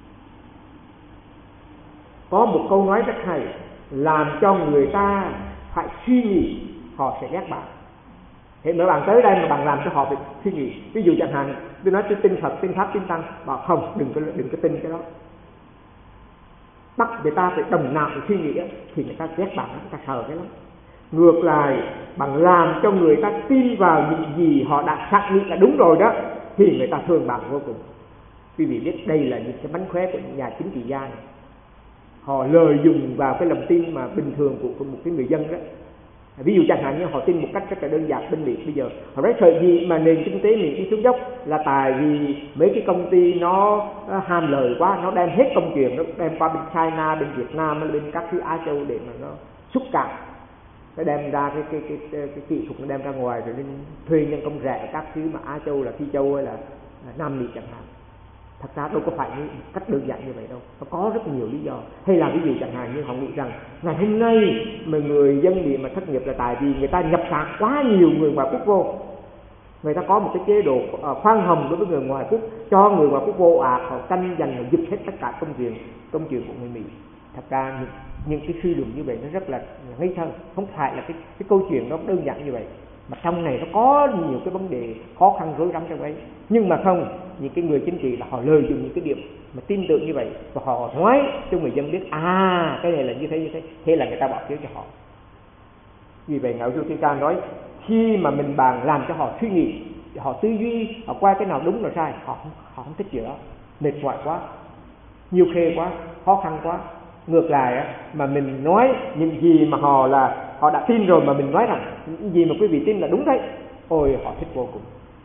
Có một câu nói rất hay, làm cho người ta phải suy nghĩ họ sẽ ghét bạn. Thế mấy bạn tới đây mà bạn làm cho họ phải suy nghĩ. Ví dụ chẳng hạn tôi nói tôi tin Phật, tin Pháp, tin Tăng, bảo không, đừng có đừng có tin cái đó. Bắt người ta phải đồng nào phải suy nghĩ đó, thì người ta ghét bạn, người ta sợ cái lắm. Ngược lại, bạn làm cho người ta tin vào những gì họ đã xác định là đúng rồi đó, thì người ta thương bạn vô cùng. Quý vị biết đây là những cái mánh khóe của những nhà chính trị gia này. Họ lợi dụng vào cái lòng tin mà bình thường của một cái người dân đó. Ví dụ chẳng hạn như họ tin một cách rất là đơn giản bên Mỹ bây giờ, họ nói sợ gì mà nền kinh tế Mỹ đi xuống dốc là tại vì mấy cái công ty nó, nó ham lời quá, nó đem hết công chuyện, nó đem qua bên China, bên Việt Nam, bên các thứ Á Châu để mà nó xúc cạn, nó đem ra cái cái cái, cái, cái kỹ thuật nó đem ra ngoài rồi nên thuê nhân công rẻ các thứ mà Á Châu là Phi Châu hay là, là Nam Mỹ chẳng hạn. Thật ra đâu có phải như cách đơn giản như vậy đâu, nó có rất nhiều lý do. Hay là ví dụ chẳng hạn như họ nghĩ rằng ngày hôm nay mà người dân bị mà thất nghiệp là tại vì người ta nhập cảng quá nhiều người ngoại quốc vô, người ta có một cái chế độ khoan hồng đối với người ngoại quốc, cho người ngoại quốc vô ạt, họ tranh giành, họ giật hết tất cả công chuyện công chuyện của người Mỹ. Thật ra những, những cái suy luận như vậy nó rất là ngây thơ, không phải là cái cái câu chuyện nó đơn giản như vậy. Mà trong này nó có nhiều cái vấn đề khó khăn rối rắm trong ấy. Nhưng mà không, những cái người chính trị là họ lợi dụng những cái điểm mà tin tưởng như vậy, và họ nói cho người dân biết à cái này là như thế như thế, thế là người ta bỏ phiếu cho họ. Vì vậy Ngài Yotika nói khi mà mình bàn làm cho họ suy nghĩ, họ tư duy, họ qua cái nào đúng nào sai, họ không, họ không thích gì đó, mệt mỏi quá, nhiều khê quá, khó khăn quá. Ngược lại mà mình nói những gì mà họ là họ đã tin rồi mà mình nói rằng những gì mà quý vị tin là đúng đấy, ôi họ thích vô cùng.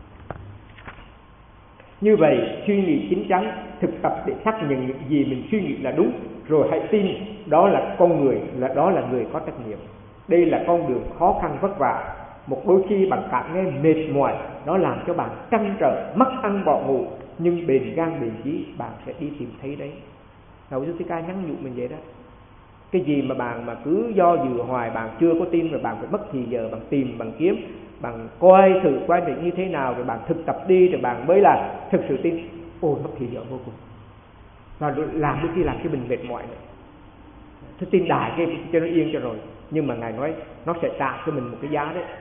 Như vậy suy nghĩ chín chắn, thực tập để xác nhận những gì mình suy nghĩ là đúng, rồi hãy tin đó là con người, là đó là người có trách nhiệm. Đây là con đường khó khăn vất vả, một đôi khi bạn cảm nghe mệt mỏi, nó làm cho bạn trăn trở, mất ăn bỏ ngủ, nhưng bền gan bền chí bạn sẽ đi tìm thấy đấy. Ngài Sư Thích Ca nhắn nhủ mình vậy đó. Cái gì mà bạn mà cứ do dự hoài, bạn chưa có tin, rồi bạn phải mất thì giờ, bạn tìm, bạn kiếm, bạn coi thử quan điểm như thế nào, rồi bạn thực tập đi, rồi bạn mới là thực sự tin. Ôi mất thì giờ vô cùng, và làm đôi khi làm cho mình mệt mỏi nữa. Thế tin đại cái cho nó yên cho rồi, nhưng mà Ngài nói nó sẽ trả cho mình một cái giá đấy.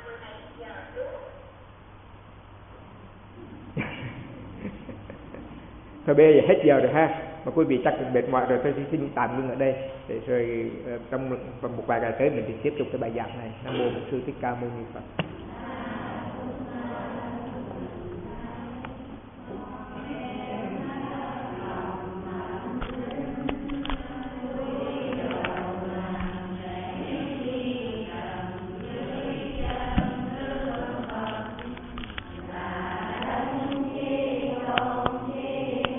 Thôi bây giờ hết giờ rồi ha, mà quý vị chắc cũng mệt mỏi rồi, tôi xin tạm ngưng ở đây để rồi trong một vài ngày tới mình thì tiếp tục cái bài giảng này. Nam mô Bổn Sư Thích Ca Mâu Ni Phật.